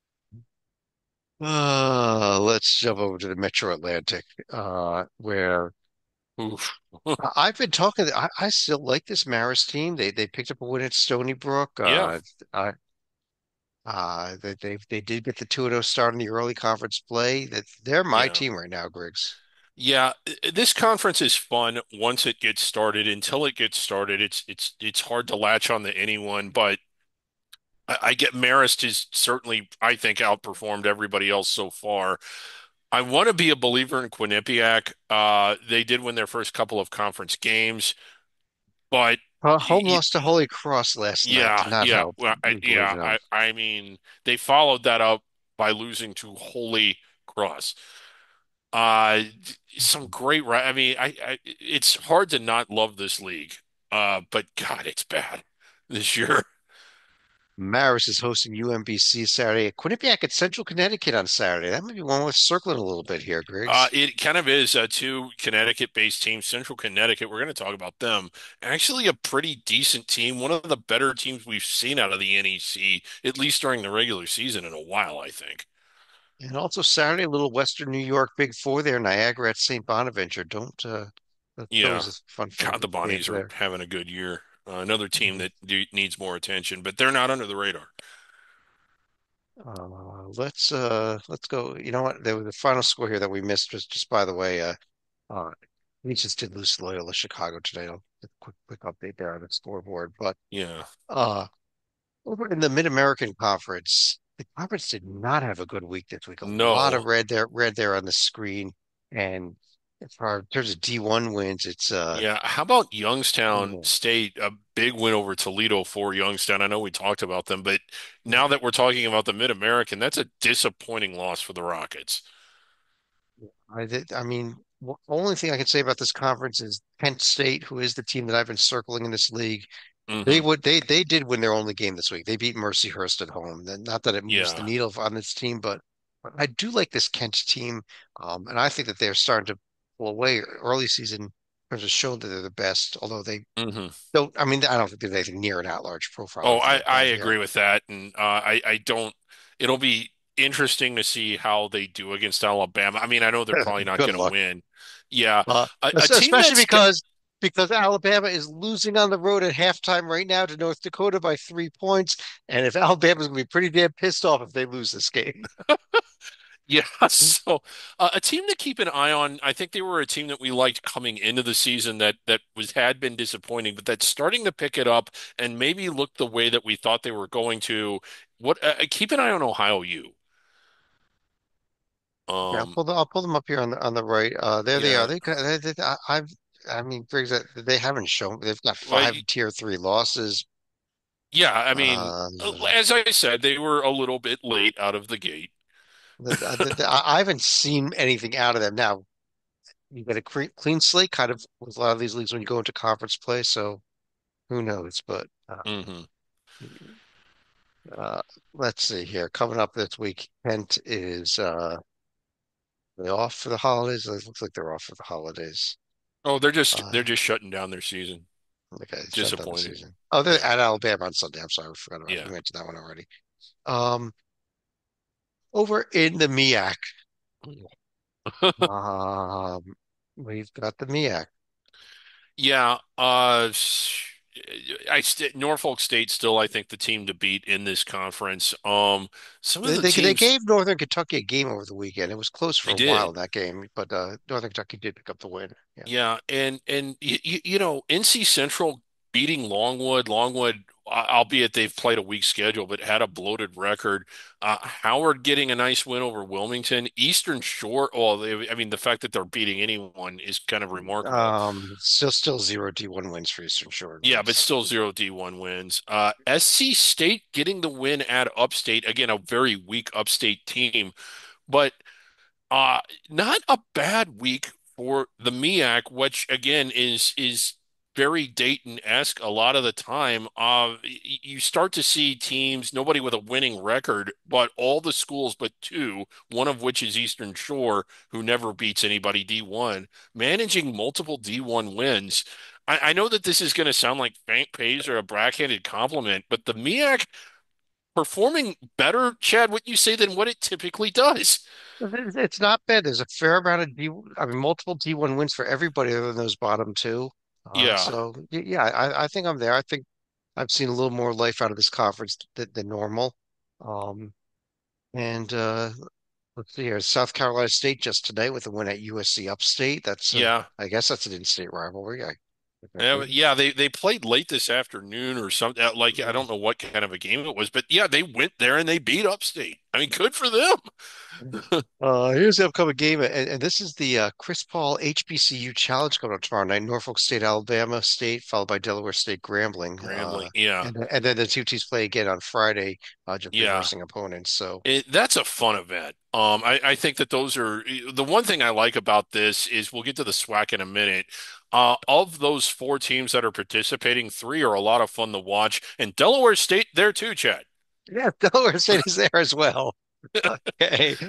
Uh, let's jump over to the Metro Atlantic, uh, where Oof. I- I've been talking. I, I still like this Maris team. They they picked up a win at Stony Brook. Yeah, Uh, I, uh, they they they did get the two and oh start in the early conference play. That they're my yeah. team right now, Griggs. Yeah, i- this conference is fun once it gets started. Until it gets started, it's it's it's hard to latch on to anyone. But I, I get Marist has certainly, I think, outperformed everybody else so far. I want to be a believer in Quinnipiac. Uh, they did win their first couple of conference games, but Uh, y home y- loss to Holy Cross last night did yeah, not yeah, help, well, I, believe yeah. it or not. I I mean, they followed that up by losing to Holy Cross. Uh, some great, ri- I mean, I, I it's hard to not love this league. Uh, but God, it's bad this year. Marist is hosting U M B C Saturday. Quinnipiac at Central Connecticut on Saturday. That might be one worth circling a little bit here, Uh, Griggs. it kind of is uh, two Connecticut-based teams. Central Connecticut, we're going to talk about them. Actually, a pretty decent team, one of the better teams we've seen out of the N E C, at least during the regular season in a while, I think. And also Saturday, a little Western New York Big Four there, Niagara at Saint Bonaventure. Don't uh, that, that Yeah, was a fun, God, fun the game Bonnies are there. having a good year. Uh, another team Mhm. that do, needs more attention, but they're not under the radar. Uh, let's uh, let's go. You know what? There was the final score here that we missed was just by the way. Uh, uh, we just did lose to Loyola Chicago today. I'll quick quick update there on the scoreboard, but Yeah, uh. Over in the Mid-American Conference, the conference did not have a good week this week. A lot of no. red there, red there on the screen. And as far in terms of D one wins, it's uh, Yeah, how about Youngstown mm, State? A big win over Toledo for Youngstown. I know we talked about them, but now that we're talking about the Mid-American, that's a disappointing loss for the Rockets. I did, I mean, the only thing I can say about this conference is Kent State, who is the team that I've been circling in this league. They Hmm. would they they did win their only game this week. They beat Mercyhurst at home. Then not that it moves the Yeah. needle on this team, but, but I do like this Kent team, um, and I think that they're starting to pull away. Early season has shown that they're the best, although they Hmm. don't. I mean, I don't think there's anything near an at-large profile or Oh, anything I like I that here. agree with that, and uh, I I don't. It'll be interesting to see how they do against Alabama. I mean, I know they're probably not Good going to luck, win. Yeah, uh, a, a es- team especially that's got, because because Alabama is losing on the road at halftime right now to North Dakota by three points, and if Alabama's going to be pretty damn pissed off if they lose this game. yeah. So uh, a team to keep an eye on. I think they were a team that we liked coming into the season that that was had been disappointing, but that's starting to pick it up and maybe look the way that we thought they were going to. What uh, keep an eye on Ohio U. Yeah, I'll Um, pull the, I'll pull them up here on the on the right. Uh, there they are. yeah, They, got- they, they I, I've I mean, Briggs, that they haven't shown. They've got well, five tier three losses. yeah. I mean, Uh, uh, as I said, they were a little bit late out of the gate. the, the, the, I I haven't seen anything out of them. Now you got a clean, clean slate, kind of with a lot of these leagues when you go into conference play. So who knows? But uh, Hmm. uh, let's see here. Coming up this week, Kent is uh, they off for the holidays. It looks like they're off for the holidays. Oh, they're just Uh, they're just shutting down their season. okay, shut down the Disappointing. season. Oh, they're Yeah, at Alabama on Sunday. I'm sorry, we forgot about. yeah. We mentioned that one already. Um, over in the MEAC, um, we've got the MEAC. Yeah, uh, I st Norfolk State still, I think, the team to beat in this conference. Um, some of They, the they they teams gave Northern Kentucky a game over the weekend. It was close for they a while did. in that game, but uh, Northern Kentucky did pick up the win. Yeah. Yeah, and and you, you know, N C Central beating Longwood, Longwood, uh, albeit they've played a weak schedule, but had a bloated record. Uh, Howard getting a nice win over Wilmington. Eastern Shore, well, they, I mean, the fact that they're beating anyone is kind of remarkable. Um, still still zero D one wins for Eastern Shore Yeah, but girls. still zero D one wins. Uh, S C State getting the win at Upstate. Again, a very weak Upstate team, but Uh, not a bad week for the MEAC, which again is is very Dayton-esque a lot of the time. Uh, y- you start to see teams, nobody with a winning record, but all the schools but two, one of which is Eastern Shore, who never beats anybody D one, managing multiple D one wins. I, I know that this is going to sound like faint praise or a backhanded compliment, but the MEAC performing better, Chad, what you say, than what it typically does. It's it's not bad. There's a fair amount of D, I mean, multiple D one wins for everybody other than those bottom two. Uh, Yeah. so y- yeah, I, I think I'm there. I think I've seen a little more life out of this conference than, than normal. Um, and uh, let's see here, South Carolina State just today with a win at U S C Upstate. That's uh, Yeah. I guess that's an in-state rivalry. I, Yeah, yeah, they they played late this afternoon or something. uh, Like I don't know what kind of a game it was, but yeah, they went there and they beat Upstate. I mean, good for them. Uh, here's the upcoming game, and, and this is the uh, Chris Paul H B C U Challenge coming up tomorrow night. Norfolk State, Alabama State, followed by Delaware State, Grambling. Grambling, Uh, yeah, and and then the two teams play again on Friday, uh, just yeah. reversing opponents. So It, that's a fun event. Um, I, I think that those are the one thing I like about this is we'll get to the SWAC in a minute. Uh, of those four teams that are participating, three are a lot of fun to watch, and Delaware State there too, Chad. yeah, Delaware State is there as well. Okay,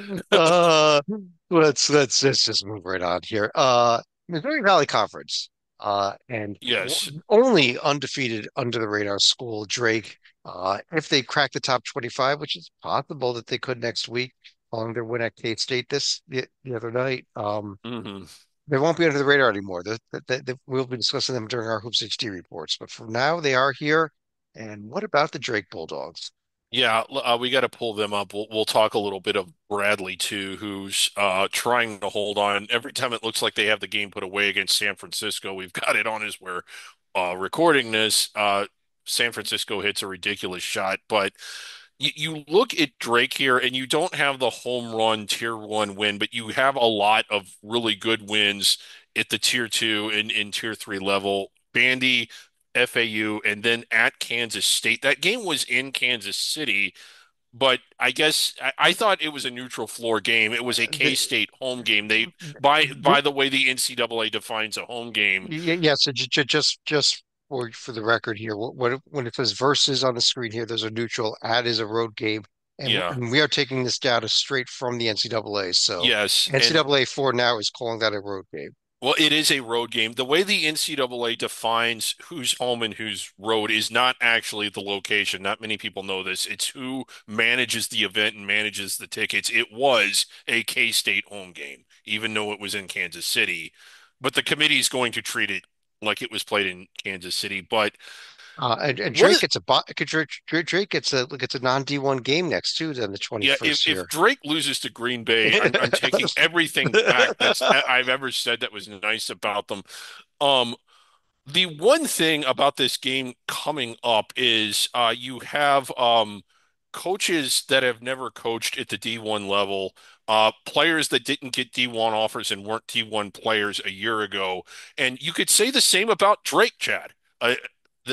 uh, let's let's let's just move right on here. Uh, Missouri Valley Conference, uh, and Yes. w only undefeated under the radar school, Drake. Uh, if they crack the top twenty-five, which is possible that they could next week, following their win at K-State this the, the other night, um, Hmm. they won't be under the radar anymore. They, they, they, we'll be discussing them during our Hoops H D reports, but for now, they are here. And what about the Drake Bulldogs? Yeah, uh, we got to pull them up. We'll, we'll talk a little bit of Bradley too, who's uh, trying to hold on. Every time it looks like they have the game put away against San Francisco, we've got it on as we're uh, recording this. Uh, San Francisco hits a ridiculous shot, but you, you look at Drake here, and you don't have the home run tier one win, but you have a lot of really good wins at the tier two and in tier three level. Bandy, F A U, and then at Kansas State. That game was in Kansas City, but I guess I, I thought it was a neutral floor game. It was a The, K-State home game. They by by the way the N C double A defines a home game. Y- Yeah, so j j- just just for for the record here, wh- when it, when it says versus on the screen here, there's a neutral. Ad is a road game, and, Yeah. and we are taking this data straight from the N C double A. So Yes, and N C double A four now is calling that a road game. well, it is a road game. The way the N C double A defines who's home and who's road is not actually the location. Not many people know this. It's who manages the event and manages the tickets. It was a K-State home game, even though it was in Kansas City. But the committee is going to treat it like it was played in Kansas City. But Uh, and, and what Drake is, gets a bo- Drake, Drake Drake gets a gets a non D one game next too, then the yeah, if, twenty-first if here. Drake loses to Green Bay, I'm, I'm taking everything back that's I've ever said that was nice about them. Um, The one thing about this game coming up is uh, you have um, coaches that have never coached at the D one level, uh, players that didn't get D one offers and weren't D one players a year ago. And you could say the same about Drake, Chad. Uh, the,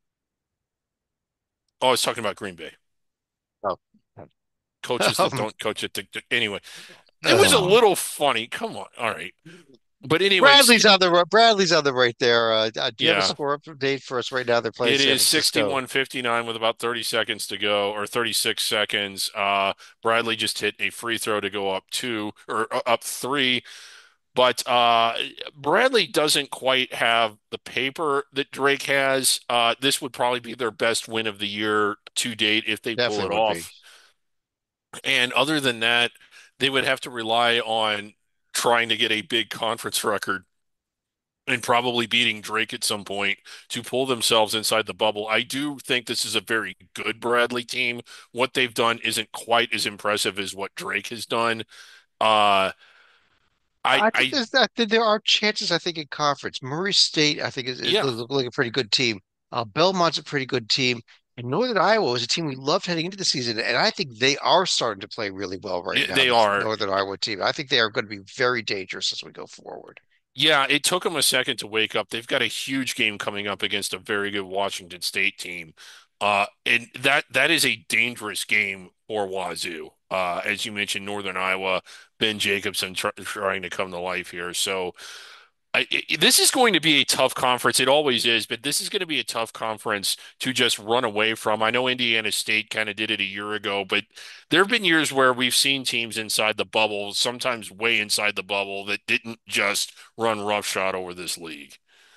oh, I was talking about Green Bay. Oh. Coaches that Um, don't coach at the, anyway, it was a oh. little funny. Come on. All right. But anyways, Bradley's on the ri- Bradley's on the right there. Uh, uh, do you have a yeah. score update for us right now? They're playing It San is Francisco. sixty-one fifty-nine with about thirty seconds to go, or thirty-six seconds. Uh, Bradley just hit a free throw to go up two or uh, up three. But uh, Bradley doesn't quite have the paper that Drake has. Uh, this would probably be their best win of the year to date if they pull Definitely it would be. off. And other than that, they would have to rely on trying to get a big conference record and probably beating Drake at some point to pull themselves inside the bubble. I do think this is a very good Bradley team. What they've done isn't quite as impressive as what Drake has done. Uh, I, I think I, there's that that there are chances. I think in conference, Murray State, I think is, is yeah, look like a pretty good team. Uh, Belmont's a pretty good team, and Northern Iowa was a team we loved heading into the season, and I think they are starting to play really well right now. they The are. Northern Iowa team, I think they are going to be very dangerous as we go forward. Yeah, it took them a second to wake up. They've got a huge game coming up against a very good Washington State team. Uh, and that that is a dangerous game for Wazoo. Uh, as you mentioned, Northern Iowa, Ben Jacobson tr trying to come to life here. So I, it, this is going to be a tough conference. It always is, but this is going to be a tough conference to just run away from. I know Indiana State kind of did it a year ago, but there have been years where we've seen teams inside the bubble, sometimes way inside the bubble, that didn't just run roughshod over this league.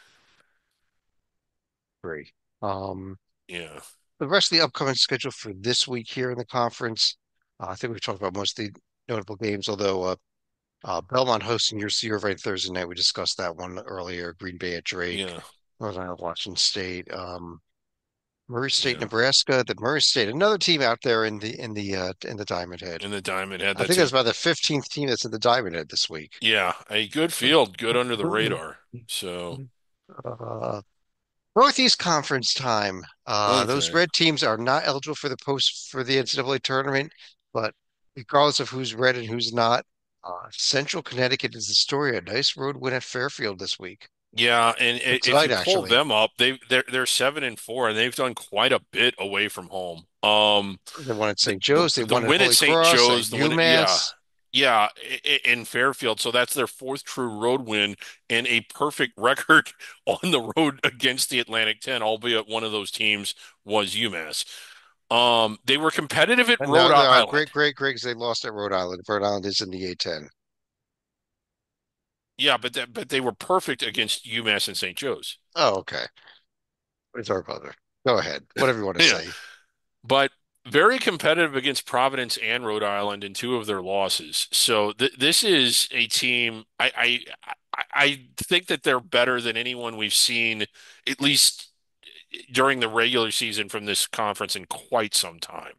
Great. Um, Yeah, the rest of the upcoming schedule for this week here in the conference, uh, I think we've talked about most of the notable games, although uh, uh, Belmont hosting your C right Thursday night. We discussed that one earlier. Green Bay at Drake, yeah, Northern Iowa, Washington State, um, Murray State, yeah. Nebraska. The Murray State, another team out there in the in the uh, in the Diamond Head. And the Diamond Head, I think that's that's a about the fifteenth team that's in the Diamond Head this week. yeah, a good field, good under the radar. So, Uh, Northeast Conference time. Uh, those okay. red teams are not eligible for the post for the N C double A tournament, but regardless of who's red and who's not, uh, Central Connecticut is the story. A nice road win at Fairfield this week. Yeah, and Or i- if tonight, you pull actually. them up, they they're they're seven and four, and they've done quite a bit away from home. Um, They won at the Saint Joe's. They the won at win at Holy Saint Cross, at Joe's, the win at yeah, UMass. yeah, i- i- in Fairfield. So that's their fourth true road win and a perfect record on the road against the Atlantic ten, albeit one of those teams was UMass. Um, they were competitive at And Rhode now, uh, Island. great, great, great, because they lost at Rhode Island. Rhode Island is in the A ten. Yeah, but that, but they were perfect against UMass and Saint Joe's. Oh, okay. It's our brother. Go ahead. Whatever you want to Yeah. say. But very competitive against Providence and Rhode Island in two of their losses. So th this is a team. I, I I I think that they're better than anyone we've seen, at least during the regular season from this conference in quite some time.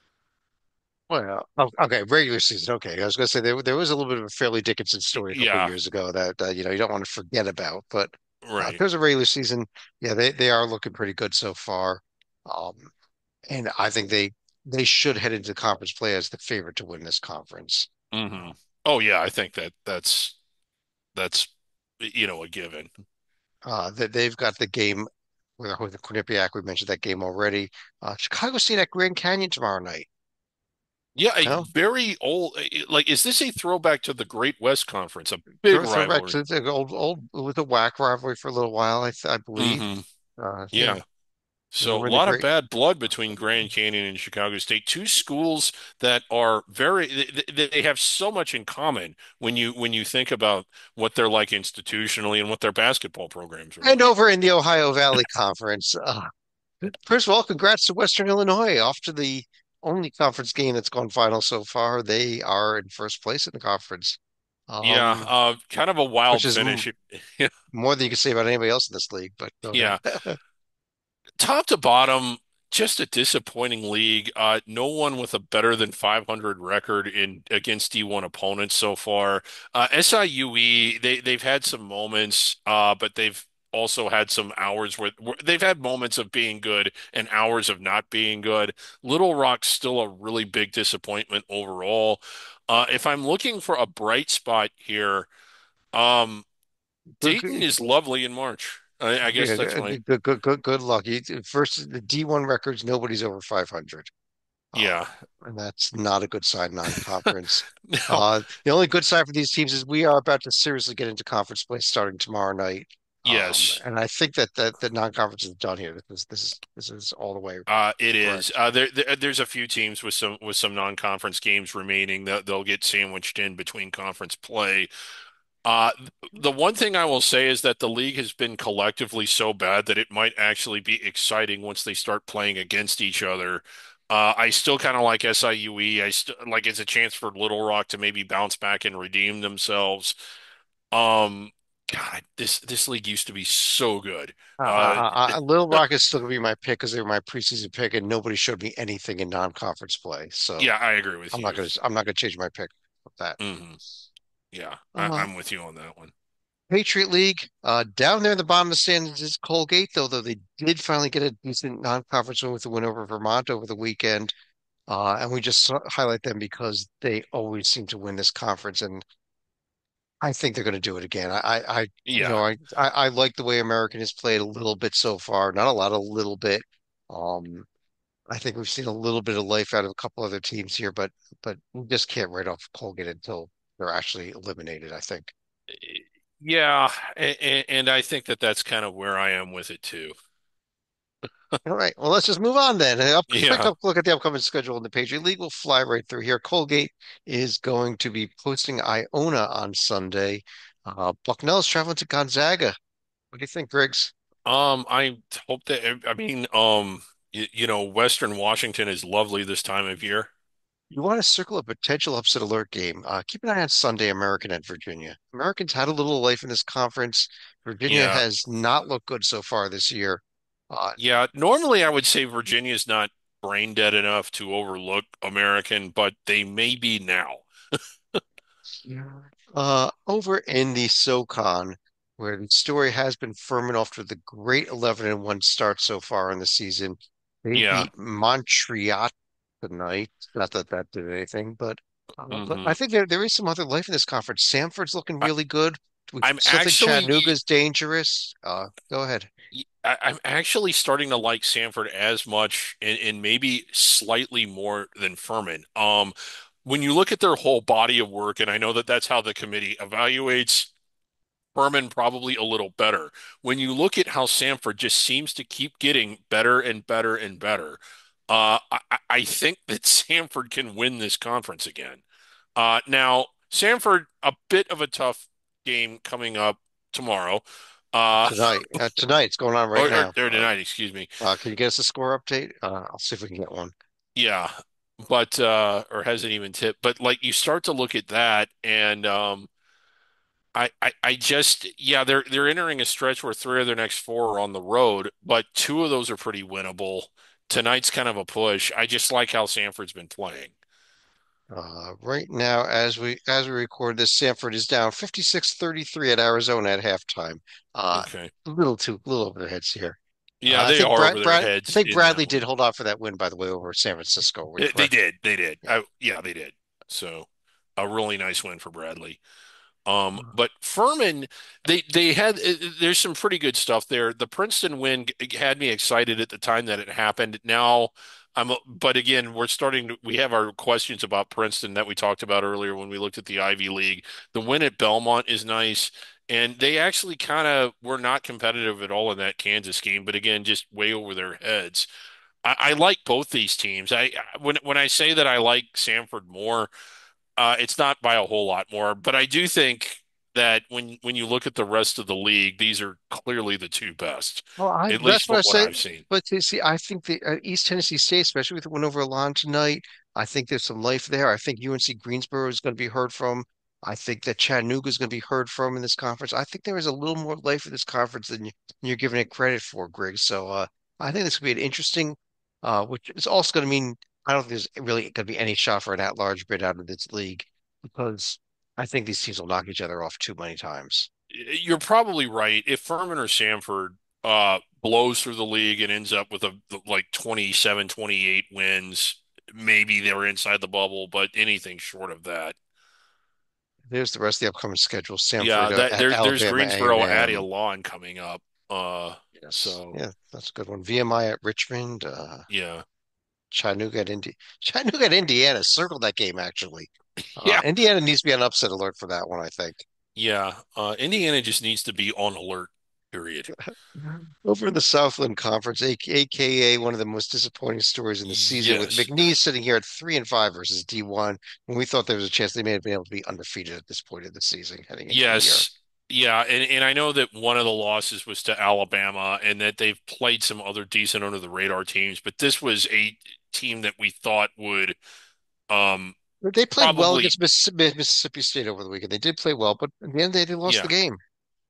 Well, oh, okay, regular season. Okay, I was going to say there there was a little bit of a Fairleigh Dickinson story a couple of Yeah, years ago that uh, you know you don't want to forget about. But uh, in right. terms of regular season, yeah, they they are looking pretty good so far. Um, and I think they they should head into conference play as the favorite to win this conference. hmm Uh, Oh yeah, I think that that's that's you know a given. uh, that they've got the game with, with the Quinnipiac. We mentioned that game already. Uh, Chicago State at Grand Canyon tomorrow night. Yeah, a No, very old, like, is this a throwback to the Great West Conference? A big throw throwback rivalry. to the old old with the WAC rivalry for a little while. I th I believe. hmm Uh, yeah, Yeah. So a remember in the lot of great. bad blood between Grand Canyon and Chicago State, two schools that are very they, they have so much in common when you when you think about what they're like institutionally and what their basketball programs are And like. over in the Ohio Valley Conference, uh, first of all, congrats to Western Illinois, off to the only conference game that's gone final so far. They are in first place in the conference, Yeah, um, uh, kind of a which wild is m finish. more than you can say about anybody else in this league. But go ahead. Yeah, top to bottom, just a disappointing league. Uh, no one with a better than five hundred record in against D one opponents so far. Uh, S I U E, they they've had some moments, uh, but they've also had some hours where, where they've had moments of being good and hours of not being good. Little Rock's still a really big disappointment overall. Uh, if I'm looking for a bright spot here, um, Good, Dayton good, is lovely in March. I, I guess yeah, that's my good, good, good, good luck. You, first, the D one records, nobody's over five hundred. yeah. Um, and that's not a good sign non-conference. No. Uh, the only good sign for these teams is we are about to seriously get into conference play starting tomorrow night. Um, Yes, and I think that that the non-conference is done here. This is this is this is all the way uh, it is. correct. Uh, there, there, there's a few teams with some with some non-conference games remaining that they'll get sandwiched in between conference play. Uh, the one thing I will say is that the league has been collectively so bad that it might actually be exciting once they start playing against each other. Uh, I still kind of like S I U E. I U E. I still like it's a chance for Little Rock to maybe bounce back and redeem themselves. Um, God, this this league used to be so good. Uh, Uh, uh, uh, Little Rock is still going to be my pick because they were my preseason pick, and nobody showed me anything in non-conference play. So yeah, I agree with I'm not you. going to I'm not going to change my pick with that. hmm Yeah, I, Uh, I'm with you on that one. Patriot League, uh, down there in the bottom of the standings is Colgate, though, though they did finally get a decent non-conference win with the win over Vermont over the weekend. Uh, and we just saw- highlight them because they always seem to win this conference, and I think they're going to do it again. I, I, I- you know, Yeah, I, I, I like the way American has played a little bit so far. Not a lot, a little bit. Um, I think we've seen a little bit of life out of a couple other teams here, but but we just can't write off Colgate until they're actually eliminated, I think. yeah, and, and I think that that's kind of where I am with it too. All right, well, let's just move on then. A quick Yeah. up look at the upcoming schedule in the Patriot League. We'll fly right through here. Colgate is going to be hosting Iona on Sunday. Uh, Bucknell's traveling to Gonzaga. What do you think, Griggs? Um, I hope that I mean, um, you, you know, Western Washington is lovely this time of year. You want to circle a potential upset alert game. Uh, keep an eye on Sunday, American at Virginia. Americans had a little life in this conference. Virginia Yeah, has not looked good so far this year. Uh, yeah. Normally, I would say Virginia's not brain dead enough to overlook American, but they may be now. Yeah. Uh, over in the SoCon, where the story has been Furman after the great eleven and one start so far in the season. They Yeah. beat Montreat tonight. Not that that did anything, but uh, but I hmm think there there is some other life in this conference. Samford's looking I, really good. We I'm still think actually, Chattanooga's dangerous. Uh, go ahead. I, I'm actually starting to like Sanford as much and, and maybe slightly more than Furman. Um, when you look at their whole body of work, and I know that that's how the committee evaluates Furman probably a little better. When you look at how Samford just seems to keep getting better and better and better, uh, I, I think that Samford can win this conference again. Uh, now, Samford, a bit of a tough game coming up tomorrow. Uh, Tonight, uh, tonight it's going on right or, or, now. or Uh, tonight, excuse me. uh, can you get us a score update? Uh, I'll see if we can get one. Yeah, but uh, or hasn't even tipped. But like you start to look at that, and um, I, I, I just yeah, they're they're entering a stretch where three of their next four are on the road, but two of those are pretty winnable. Tonight's kind of a push. I just like how Sanford's been playing. Uh, right now, as we as we record this, Sanford is down fifty-six thirty-three at Arizona at halftime. Uh, Okay. a little too little over their heads here. Uh, Yeah, I they think are over Brad, their Brad I heads think in that Bradley did one. hold on for that win, by the way, over San Francisco. Are we They, they correct? did, they did. Yeah. I, yeah, they did. So a really nice win for Bradley. Um, but Furman, they they had uh, there's some pretty good stuff there. The Princeton win g- had me excited at the time that it happened. Now I'm, but again, we're starting to, we have our questions about Princeton that we talked about earlier when we looked at the Ivy League. The win at Belmont is nice, and they actually kind of were not competitive at all in that Kansas game, but again, just way over their heads. I, I like both these teams. I when when I say that I like Samford more. Uh, it's not by a whole lot more, but I do think that when when you look at the rest of the league, these are clearly the two best, Well, I at that's least what from I what say. I've seen. But you see, I think the uh, East Tennessee State, especially with the win over Lon tonight, I think there's some life there. I think U N C Greensboro is going to be heard from. I think that Chattanooga is going to be heard from in this conference. I think there is a little more life in this conference than you, you're giving it credit for, Greg. So uh, I think this could be an interesting, uh, which is also going to mean I don't think there's really going to be any shot for an at-large bid out of this league because I think these teams will knock each other off too many times. You're probably right. If Furman or Samford uh, blows through the league and ends up with a like twenty-seven, twenty-eight wins, maybe they're inside the bubble, but anything short of that. There's the rest of the upcoming schedule. Yeah, Samford uh, that at there there's Alabama Greensboro at A and M. Elon coming up. Uh, Yes. so Yeah, that's a good one. V M I at Richmond. Uh, yeah. Chattanooga at Indi Chattanooga at Indiana. Circle that game, actually. Uh, Yeah. Indiana needs to be on upset alert for that one, I think. Yeah, uh, Indiana just needs to be on alert, period. Over in the Southland Conference, A K A one of the most disappointing stories in the season, with Yes. McNeese sitting here at three and five versus D one, when we thought there was a chance they may have been able to be undefeated at this point of the season heading into the year. Yes. Yeah, and, and I know that one of the losses was to Alabama and that they've played some other decent under the radar teams, but this was a team that we thought would um They played well probably against Mississippi, Mississippi State over the weekend. They did play well, but at the end of the day, they lost the yeah. game.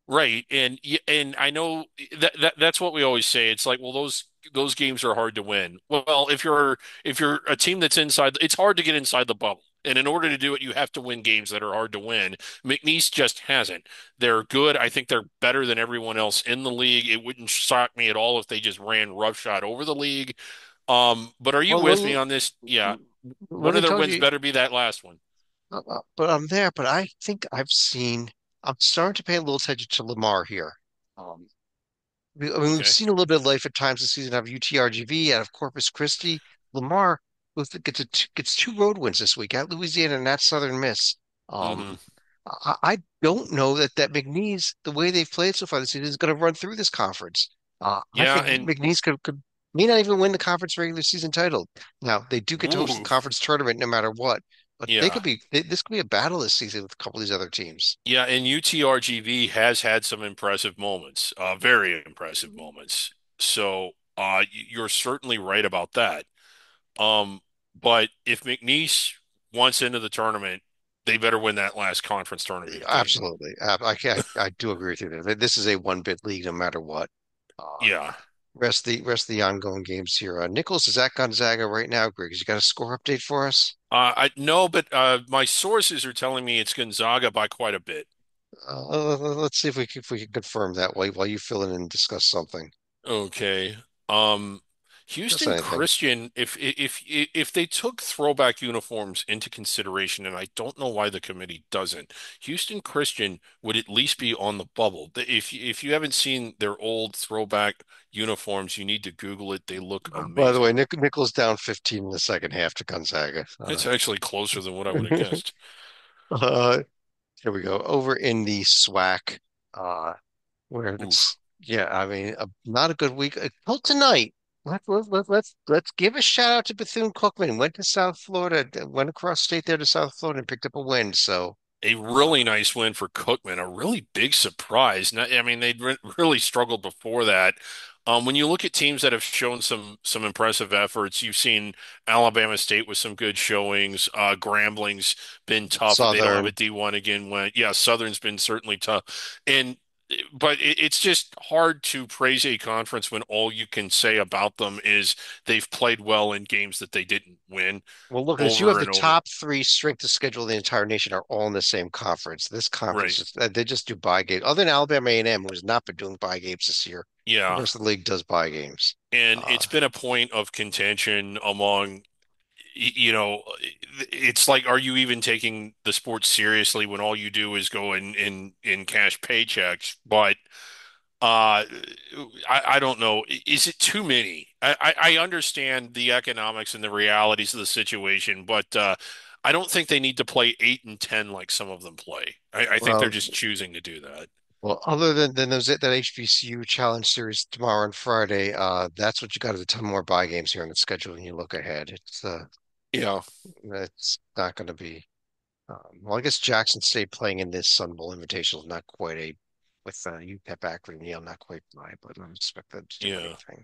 Right. And y- and I know that, that that's what we always say. It's like, well, those those games are hard to win. Well, if you're if you're a team that's inside, it's hard to get inside the bubble. And in order to do it, you have to win games that are hard to win. McNeese just hasn't. They're good. I think they're better than everyone else in the league. It wouldn't shock me at all if they just ran roughshod over the league. Um, but are you Well, with me let, on this? Yeah. let One of me their tell wins you, better be that last one. uh, uh, but I'm there. But I think I've seen. I'm starting to pay a little attention to Lamar here. Um, we, I mean, we've Okay. seen a little bit of life at times this season out of U T R G V, out of Corpus Christi. Lamar with gets a t gets two road wins this week at Louisiana and at Southern Miss. Hmm. Um, I, I don't know that that McNeese, the way they've played so far this season, is going to run through this conference. Uh, I Yeah, think and McNeese could, could may not even win the conference regular season title. Now they do get to host the ooh, conference tournament no matter what, but they yeah. could be they, this could be a battle this season with a couple of these other teams. Yeah, and U T R G V has had some impressive moments, uh, very impressive moments. So uh, y- you're certainly right about that. Um, but if McNeese wants into the tournament, they better win that last conference tournament game. Absolutely, I, I, I I do agree with you there. This is a one bid league no matter what. Uh, Yeah. rest the rest of the ongoing games here. Uh, Nichols is at Gonzaga right now. Greg, you got a score update for us? Uh, I no, but uh, my sources are telling me it's Gonzaga by quite a bit. Uh, let's see if we can, if we can confirm that while while you fill in and discuss something. Okay. Um, That's Houston anything. Christian, if if if they took throwback uniforms into consideration, and I don't know why the committee doesn't, Houston Christian would at least be on the bubble. The- If if you haven't seen their old throwback uniforms, you need to Google it. They look By the way, amazing. Nick Nichols down fifteen in the second half to Gonzaga. Uh, It's actually closer than what I would have guessed. uh, here we go. Over in the SWAC, uh, where Oof. it's yeah, I mean, uh, not a good week until tonight. Let's let's let's let's let's give a shout out to Bethune-Cookman. Went to South Florida, went across state there to South Florida and picked up a win. So, A uh, really nice win for Cookman, a really big surprise. Not- I mean, they'd re really struggled before that. Um, when you look at teams that have shown some some impressive efforts, you've seen Alabama State with some good showings. Uh, Grambling's been tough. They don't have a Southern. D one again. When yeah, Southern's been certainly tough, and but it, it's just hard to praise a conference when all you can say about them is they've played well in games that they didn't win Well, look at this. You have over the and over. top three strength of schedule in the entire nation are all in the same conference. This conference, Right. just, uh, they just do buy games. Other than Alabama A and M, who has not been doing buy games this year, the Yeah. rest of the league does buy games. And Uh, it's been a point of contention among, you know, it's like, are you even taking the sport seriously when all you do is go in in in cash paychecks? But uh, I I don't know. Is it too many? I I I understand the economics and the realities of the situation, but uh, I don't think they need to play eight and ten like some of them play. I, I think they're well, just choosing to do that. well, other than than those that H B C U Challenge Series tomorrow and Friday, uh, that's what you got is a ton more buy games here on the schedule when you look ahead. It's uh, Yeah, it's not going to be. Um, well, I guess Jackson State playing in this Sun Bowl Invitational is not quite a with uh, U T E P Akron Yale not quite buy, but I don't expect that to do yeah, anything.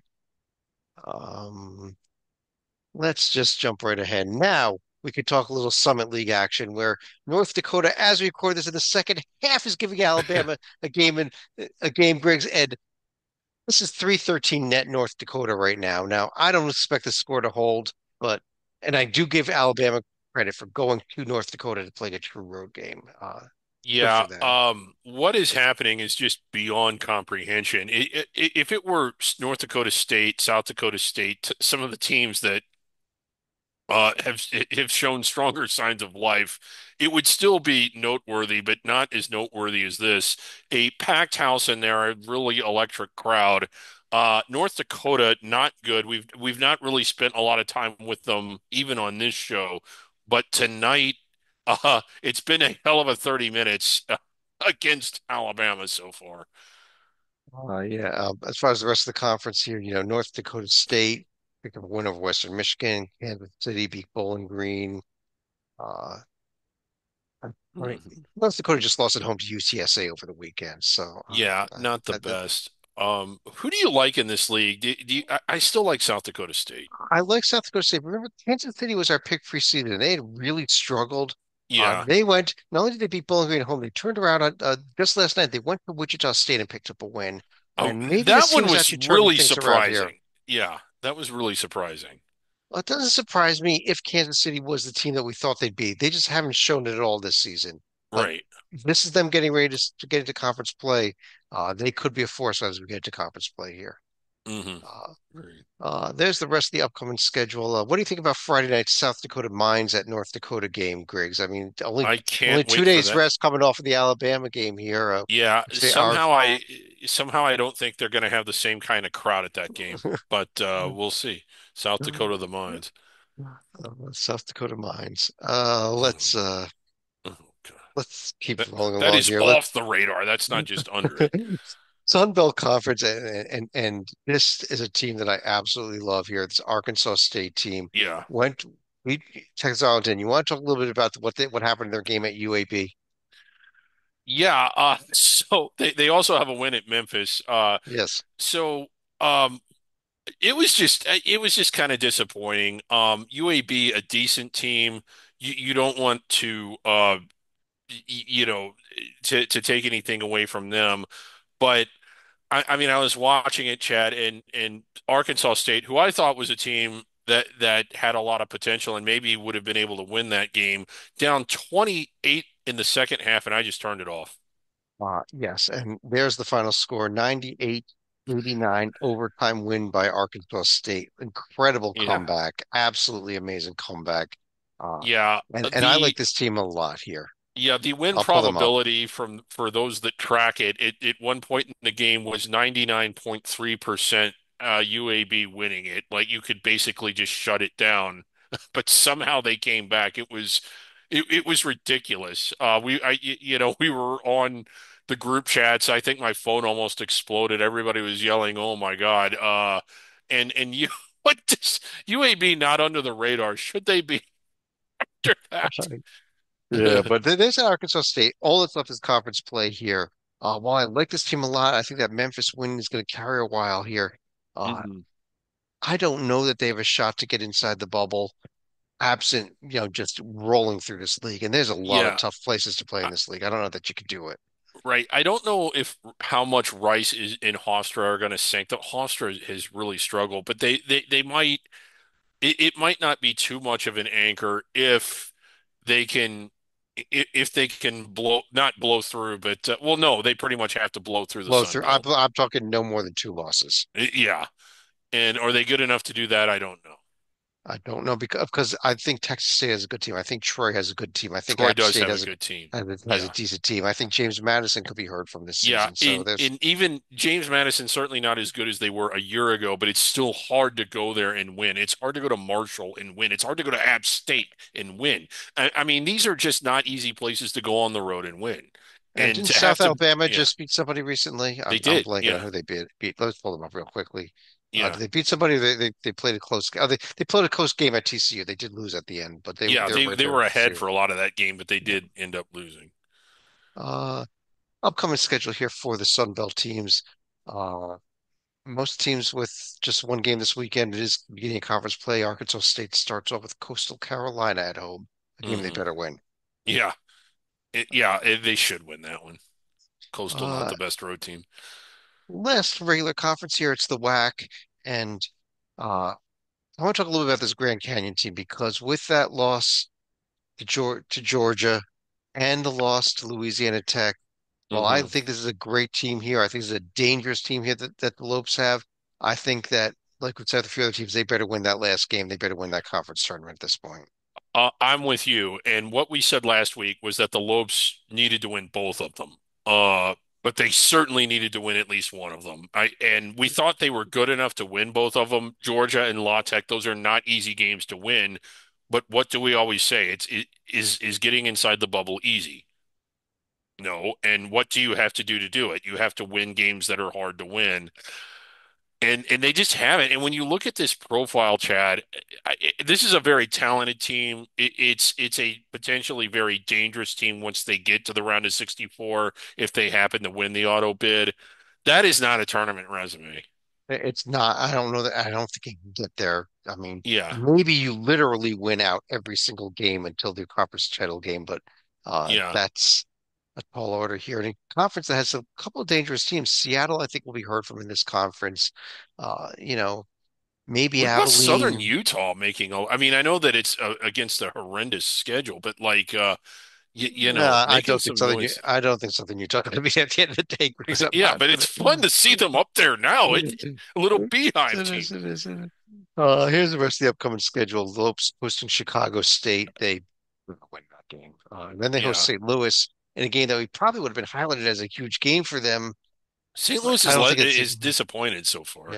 Um, let's just jump right ahead. Now we could talk a little Summit League action where North Dakota, as we record this in the second half, is giving Alabama a game in a game, Griggs, and this is three thirteen net North Dakota right now. Now, I don't expect the score to hold, but and I do give Alabama credit for going to North Dakota to play a true road game. Uh, good yeah. for them. Um, what is happening is just beyond comprehension. I I if it were North Dakota State, South Dakota State, some of the teams that uh, have have shown stronger signs of life, it would still be noteworthy, but not as noteworthy as this. A packed house in there, a really electric crowd. Uh, North Dakota, not good. We've we've not really spent a lot of time with them, even on this show. But tonight, uh, it's been a hell of a thirty minutes uh, against Alabama so far. Uh, yeah. Um, as far as the rest of the conference here, you know, North Dakota State picked up a win over Western Michigan. Kansas City beat Bowling Green. Uh, right. Mhm. North Dakota just lost at home to U T S A over the weekend. So uh, Yeah, uh, not the that, that best. Um, who do you like in this league? Do, do you, I, I still like South Dakota State. I like South Dakota State. Remember, Kansas City was our pick preseason, and they had really struggled. Uh, Yeah. they went, not only did they beat Bowling Green at home, they turned around on, uh, just last night. They went to Wichita State and picked up a win. Oh, And maybe that this team one is was actually turning really things around here. surprising. Yeah, that was really surprising. Well, it doesn't surprise me if Kansas City was the team that we thought they'd be. They just haven't shown it at all this season. But Right. if this is them getting ready to, to get into conference play. Uh, they could be a force as we get into conference play here. Hmm. Uh, Right. uh, there's the rest of the upcoming schedule. Uh, what do you think about Friday night South Dakota Mines at North Dakota game, Griggs? I mean, only I only can't two wait for days that. rest coming off of the Alabama game here. Uh, Yeah, which they are. somehow I somehow I don't think they're going to have the same kind of crowd at that game, but uh, we'll see. South Dakota, the Mines. Uh, South Dakota Mines. Uh, Oh, let's uh, oh, God. let's keep That rolling that along is here. Let's off the radar. That's not just under it. Sun Belt Conference, and, and and this is a team that I absolutely love here. This Arkansas State team Yeah. went beat Texas Arlington. You want to talk a little bit about what they, what happened in their game at U A B? Yeah, uh, so they, they also have a win at Memphis. Uh, Yes, so um, it was just it was just kind of disappointing. Um, U A B, a decent team. You you don't want to uh, y you know to to take anything away from them, but I, I mean I was watching it, Chad, and and Arkansas State, who I thought was a team that that had a lot of potential and maybe would have been able to win that game, down twenty-eight in the second half, and I just turned it off. uh, yes, and there's the final score: ninety-eight eighty-nine overtime win by Arkansas State. Incredible Yeah. comeback, absolutely amazing comeback. Uh, Yeah, and and I like the this team a lot here. yeah, the win I'll pull them up. probability from for those that track it, it at one point in the game was ninety-nine point three percent uh U A B winning it. Like you could basically just shut it down. But somehow they came back. It was it, it was ridiculous. Uh we I y- you know, we were on the group chats. I think my phone almost exploded. Everybody was yelling, "Oh my God." Uh and and you what does U A B not under the radar? Should they be after that? Yeah, but there- there's Arkansas State. All that's left is conference play here. Uh, while I like this team a lot, I think that Memphis win is going to carry a while here. Uh, Mhm. I don't know that they have a shot to get inside the bubble, absent, you know, just rolling through this league. And there's a lot of Yeah. tough places to play in I- this league. I don't know that you could do it. Right. I don't know if how much Rice is in Hofstra are going to sink. The Hofstra has really struggled, but they they they might it, it might not be too much of an anchor if they can i- if they can blow not blow through, but uh, well, no, they pretty much have to blow through the Blow Sun through. I'm, Belt. I'm talking no more than two losses. I- Yeah. And are they good enough to do that? I don't know. I don't know because because I think Texas State has a good team. I think Troy has a good team. I think Troy App does State have a has a good team. has a, has a Yeah. decent team. I think James Madison could be heard from this Yeah, season. So in there's in even James Madison certainly not as good as they were a year ago, but it's still hard to go there and win. It's hard to go to Marshall and win. It's hard to go to App State and win. I, I mean, these are just not easy places to go on the road and win. And And didn't to have South to, Alabama yeah, just beat somebody recently? they I'm I'm did. blanking on Yeah, who they beat. Beat. Let's pull them up real quickly. Uh, yeah, did they beat somebody? They they, they played a close. Oh, they they played a close game at T C U. They did lose at the end, but they yeah. they're They right they there were with ahead T C U. for a lot of that game, but they Yeah. did end up losing. Uh, upcoming schedule here for the Sun Belt teams. Uh, most teams with just one game this weekend. It is beginning of conference play. Arkansas State starts off with Coastal Carolina at home, a game they Hmm. better win. Yeah, it, yeah. It, they should win that one. Coastal not Uh, the best road team. last regular conference here, it's the W A C, and uh, I want to talk a little bit about this Grand Canyon team because with that loss to, Geor to Georgia and the loss to Louisiana Tech, well, I Hmm. think this is a great team here. I think this is a dangerous team here that, that the Lopes have. I think that, like with a few other teams, they better win that last game. They better win that conference tournament at this point. Uh, I'm with you. And what we said last week was that the Lopes needed to win both of them. Uh, but they certainly needed to win at least one of them. I and we thought they were good enough to win both of them. Georgia and La Tech, those are not easy games to win. But what do we always say? It's it, is is getting inside the bubble easy? No. And what do you have to do to do it? You have to win games that are hard to win. And and they just haven't. And when you look at this profile, Chad, I, I- this is a very talented team. It, it's it's a potentially very dangerous team once they get to the round of sixty-four if they happen to win the auto bid. That is not a tournament resume. It's not, I don't know that, I don't think you can get there. I mean, Yeah, maybe you literally win out every single game until the conference title game, but uh, yeah. that's a tall order here. And a conference that has a couple of dangerous teams. Seattle, I think, will be heard from in this conference. Uh, you know, maybe What about Southern Abilene. Utah making? a- I mean, I know that it's uh, against a horrendous schedule, but like, uh, you, you know, Uh, I making don't think some Southern. U- noise. I don't think Southern Utah going to be at the end of the day, Griggs. I'm Yeah, not but it's gonna. fun to see them up there now. It, a little beehive It team. is, it is, it is. Uh, here's the rest of the upcoming schedule. The Lopes hosting Chicago State. They win that game. Uh, and then they host Yeah, Saint Louis in a game that we probably would have been highlighted as a huge game for them, Saint but Louis I is don't le think it's. is disappointed so far. Yeah.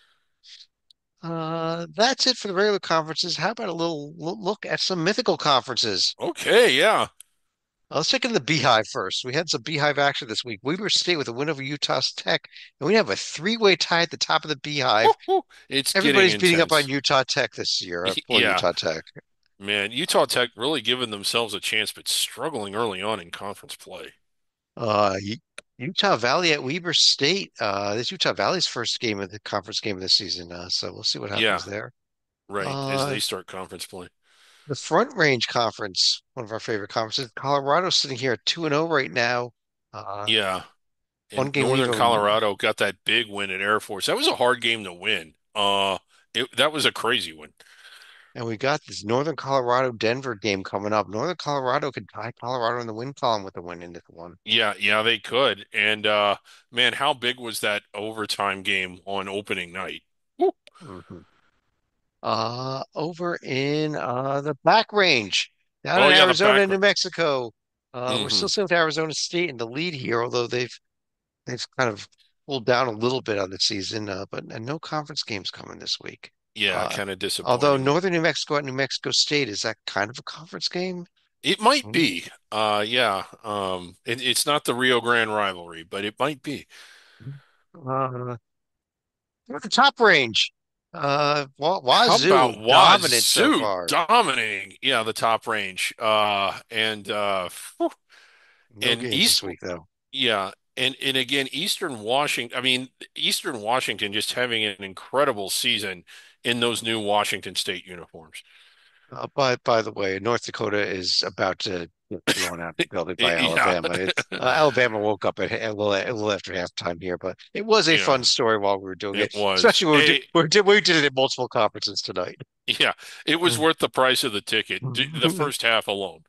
Uh, that's it for the regular conferences. How about a little lo- look at some mythical conferences? Okay, yeah. Uh, let's check in the Beehive first. We had some Beehive action this week. Weber State with a win over Utah Tech, and we have a three-way tie at the top of the Beehive. Woo-hoo. It's getting Everybody's beating up on intense. Utah Tech this year. Uh, Poor Yeah, Utah Tech. man. Utah Tech really giving themselves a chance, but struggling early on in conference play. Uh, U- Utah Valley at Weber State. Uh, this Utah Valley's first game of the conference game of the season. Uh, so we'll see what happens Yeah, there. right. As Uh, they start conference play. the Front Range Conference, one of our favorite conferences. Colorado's sitting here at two and zero right now. Uh, Yeah. one And game lead Northern over. New- Colorado got that big win at Air Force. That was a hard game to win. Uh, it, that was a crazy one. And we got this Northern Colorado Denver game coming up. Northern Colorado could tie Colorado in the win column with a win in this one. Yeah, yeah, they could. And uh, man, how big was that overtime game on opening night? Woo. Mhm. Uh, over in uh the Back Range, down Oh in yeah, the Arizona back. and New Mexico. Uh, we're Hmm. still seeing with Arizona State in the lead here, although they've they've kind of pulled down a little bit on the season. Uh, but and no conference games coming this week. Yeah, Uh, kind of although disappointing. Northern New Mexico at New Mexico State, is that kind of a conference game? It might Mm. be. Uh, yeah. Um, it, it's not the Rio Grande rivalry, but it might be. Uh, at the Top Range, uh, Wa- How about Wazoo dominant so Wazoo far. dominating? Yeah, the top range. Uh, and uh, whew, No and games this East. week though. Yeah, and and again, Eastern Washington. I mean, Eastern Washington just having an incredible season in those new Washington State uniforms. Uh, by by the way, North Dakota is about to get blown out of the building by Yeah, Alabama. It's uh, Alabama woke up at a little, a little after halftime here, but it was a yeah, fun story while we were doing it it, was. especially when we did It, we did, we did it at multiple conferences tonight. yeah, it was worth the price of the ticket. D- The first half alone.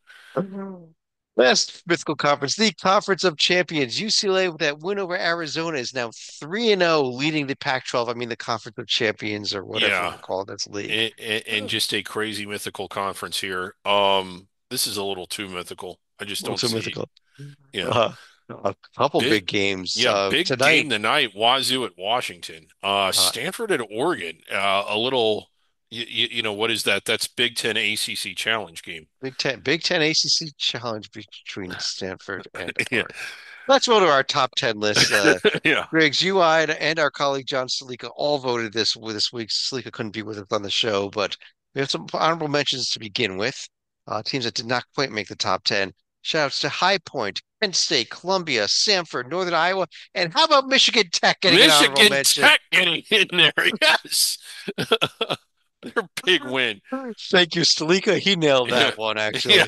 Last mythical conference, the Conference of Champions. U C L A with that win over Arizona is now three and zero, leading the Pac twelve. I mean the Conference of Champions or whatever Yeah, we'll call it. That's league. and, and A just a crazy mythical conference here. Um, this is a little too mythical. I just little don't too see. mythical. Yeah, Uh, a couple big. big games Yeah, uh, big tonight. game tonight. Wazoo at Washington. Uh, Uh, Stanford at Oregon. Uh, a little, you, you know, what is that? That's Big Ten A C C Challenge game. Big Ten, Big Ten A C C challenge between Stanford and Yeah, Oregon. Let's go to our top ten list. Uh, yeah, Griggs, you, I, and our colleague John Salika all voted this with this week. Salika couldn't be with us on the show, but we have some honorable mentions to begin with. Uh, teams that did not quite make the top ten. Shoutouts to High Point, Kent State, Columbia, Samford, Northern Iowa, and how about Michigan Tech getting an honorable Michigan mention? Tech getting in there. Yes, their big win. Thank you, Stalika. He nailed Yeah, that one, yeah. actually.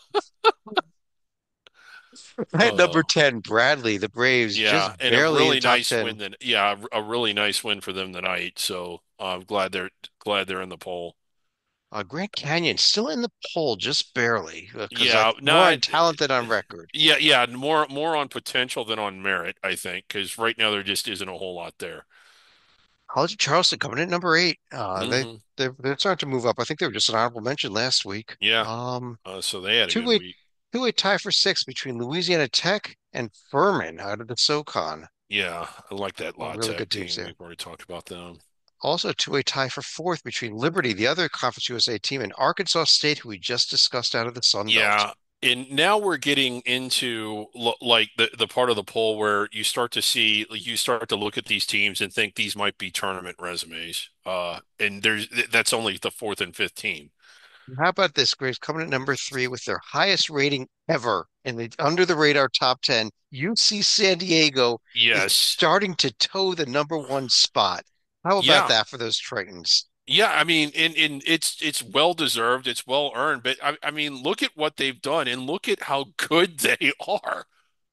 At number Oh, ten, Bradley, the Braves, just yeah, and a barely in really top nice ten. win. Then, yeah, a really nice win for them tonight. So I'm glad they're glad they're in the poll. Uh, Grand Canyon still in the poll, just barely, because I Yeah, think more on not. talent than on record. Yeah, yeah, more more on potential than on merit, I think, because right now there just isn't a whole lot there. College of Charleston coming in at number eight. Uh, they Hmm. they're, they're starting to move up. I think they were just an honorable mention last week. Yeah, Um, uh, so they had a good two-way week. two-way tie for six between Louisiana Tech and Furman out of the SoCon. Yeah, I like that Well, La really Tech good teams team. there. We've already talked about them. Also, a two-way tie for fourth between Liberty, the other Conference U S A team, and Arkansas State, who we just discussed out of the Sun Belt. Yeah, and now we're getting into lo- like the the part of the poll where you start to see you start to look at these teams and think these might be tournament resumes. Uh, and there's that's only the fourth and fifth team. How about this, Grace? Coming at number three with their highest rating ever in the under the radar top ten, U C San Diego is Yes. starting to toe the number one spot. How about Yeah. that for those Tritons? Yeah, I mean, and, and it's it's well deserved, it's well earned, but I, I mean, look at what they've done and look at how good they are.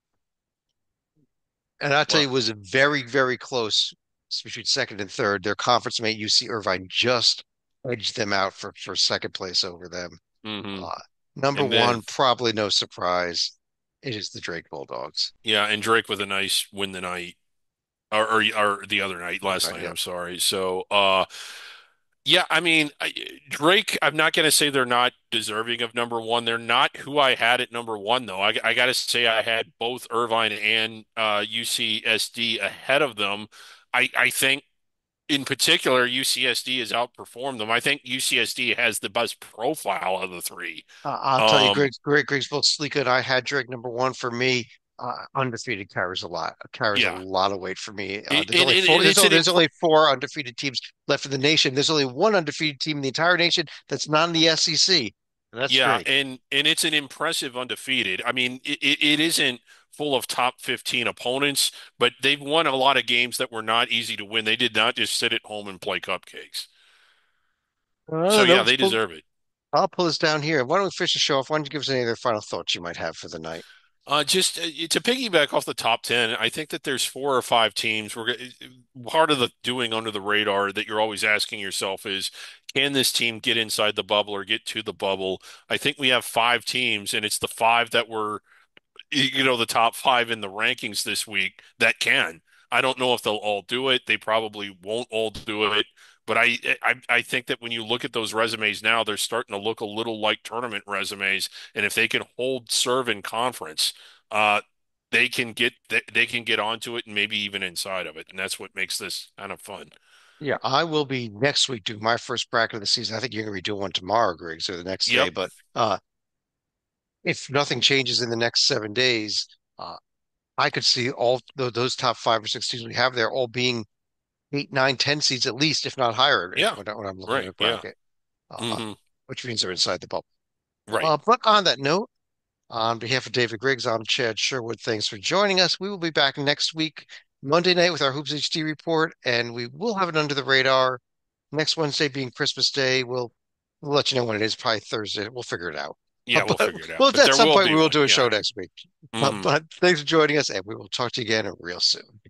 And I'll tell Well, you, it was very, very close between second and third. Their conference mate, U C Irvine, just edged them out for, for second place over them. hmm Uh, Number And then one, probably no surprise, it is the Drake Bulldogs. yeah, and Drake with a nice win the night or or, or the other night, last Right, night, yeah. I'm sorry. So, uh yeah, I mean, I, Drake, I'm not going to say they're not deserving of number one. They're not who I had at number one, though. I, I got to say I had both Irvine and uh, U C S D ahead of them. I, I think in particular, U C S D has outperformed them. I think U C S D has the best profile of the three. Uh, I'll tell you, Um, Greg, Greg, Griggs, both Sleeka and I had Drake number one for me. Uh, undefeated carries a lot, carries a yeah, lot of weight for me. Uh, it, there's it, only it, four. There's it's only, an there's imp only four undefeated teams left in the nation. There's only one undefeated team in the entire nation that's not in the S E C, and that's yeah, Drake. and and it's an impressive undefeated. I mean, it, it it isn't full of top fifteen opponents, but they've won a lot of games that were not easy to win. They did not just sit at home and play cupcakes. I So don't know. yeah, Let's they pull, deserve it. I'll pull this down here. Why don't we finish the show off? Why don't you give us any other final thoughts you might have for the night? Uh, just uh, to piggyback off the top ten, I think that there's four or five teams. We're go- part of the doing under the radar that you're always asking yourself is, can this team get inside the bubble or get to the bubble? I think we have five teams, and it's the five that were you know, the top five in the rankings this week that can. I don't know if they'll all do it. They probably won't all do it. But I, I I think that when you look at those resumes now, they're starting to look a little like tournament resumes. And if they can hold serve in conference, uh, they can get they, they can get onto it and maybe even inside of it. And that's what makes this kind of fun. Yeah, I will be next week doing my first bracket of the season. I think you're going to be doing one tomorrow, Griggs, or the next day. Yep. But uh, if nothing changes in the next seven days, uh, I could see all th those top five or six teams we have there all being eight, nine, ten seeds at least, if not higher, if, Yeah. when, I- when I'm looking at Right. a Yeah. bracket, uh, hmm which means they're inside the bubble. Right. Uh, but on that note, on behalf of David Griggs, I'm Chad Sherwood. Thanks for joining us. We will be back next week, Monday night, with our Hoops H D report, and we will have it under the radar. Next Wednesday being Christmas Day, we'll, we'll let you know when it is. Probably Thursday. We'll figure it out. Yeah, we'll But figure it out. well, But at there some will point, be we will one. do a show Yeah. next week. Uh, hmm but thanks for joining us, and we will talk to you again real soon.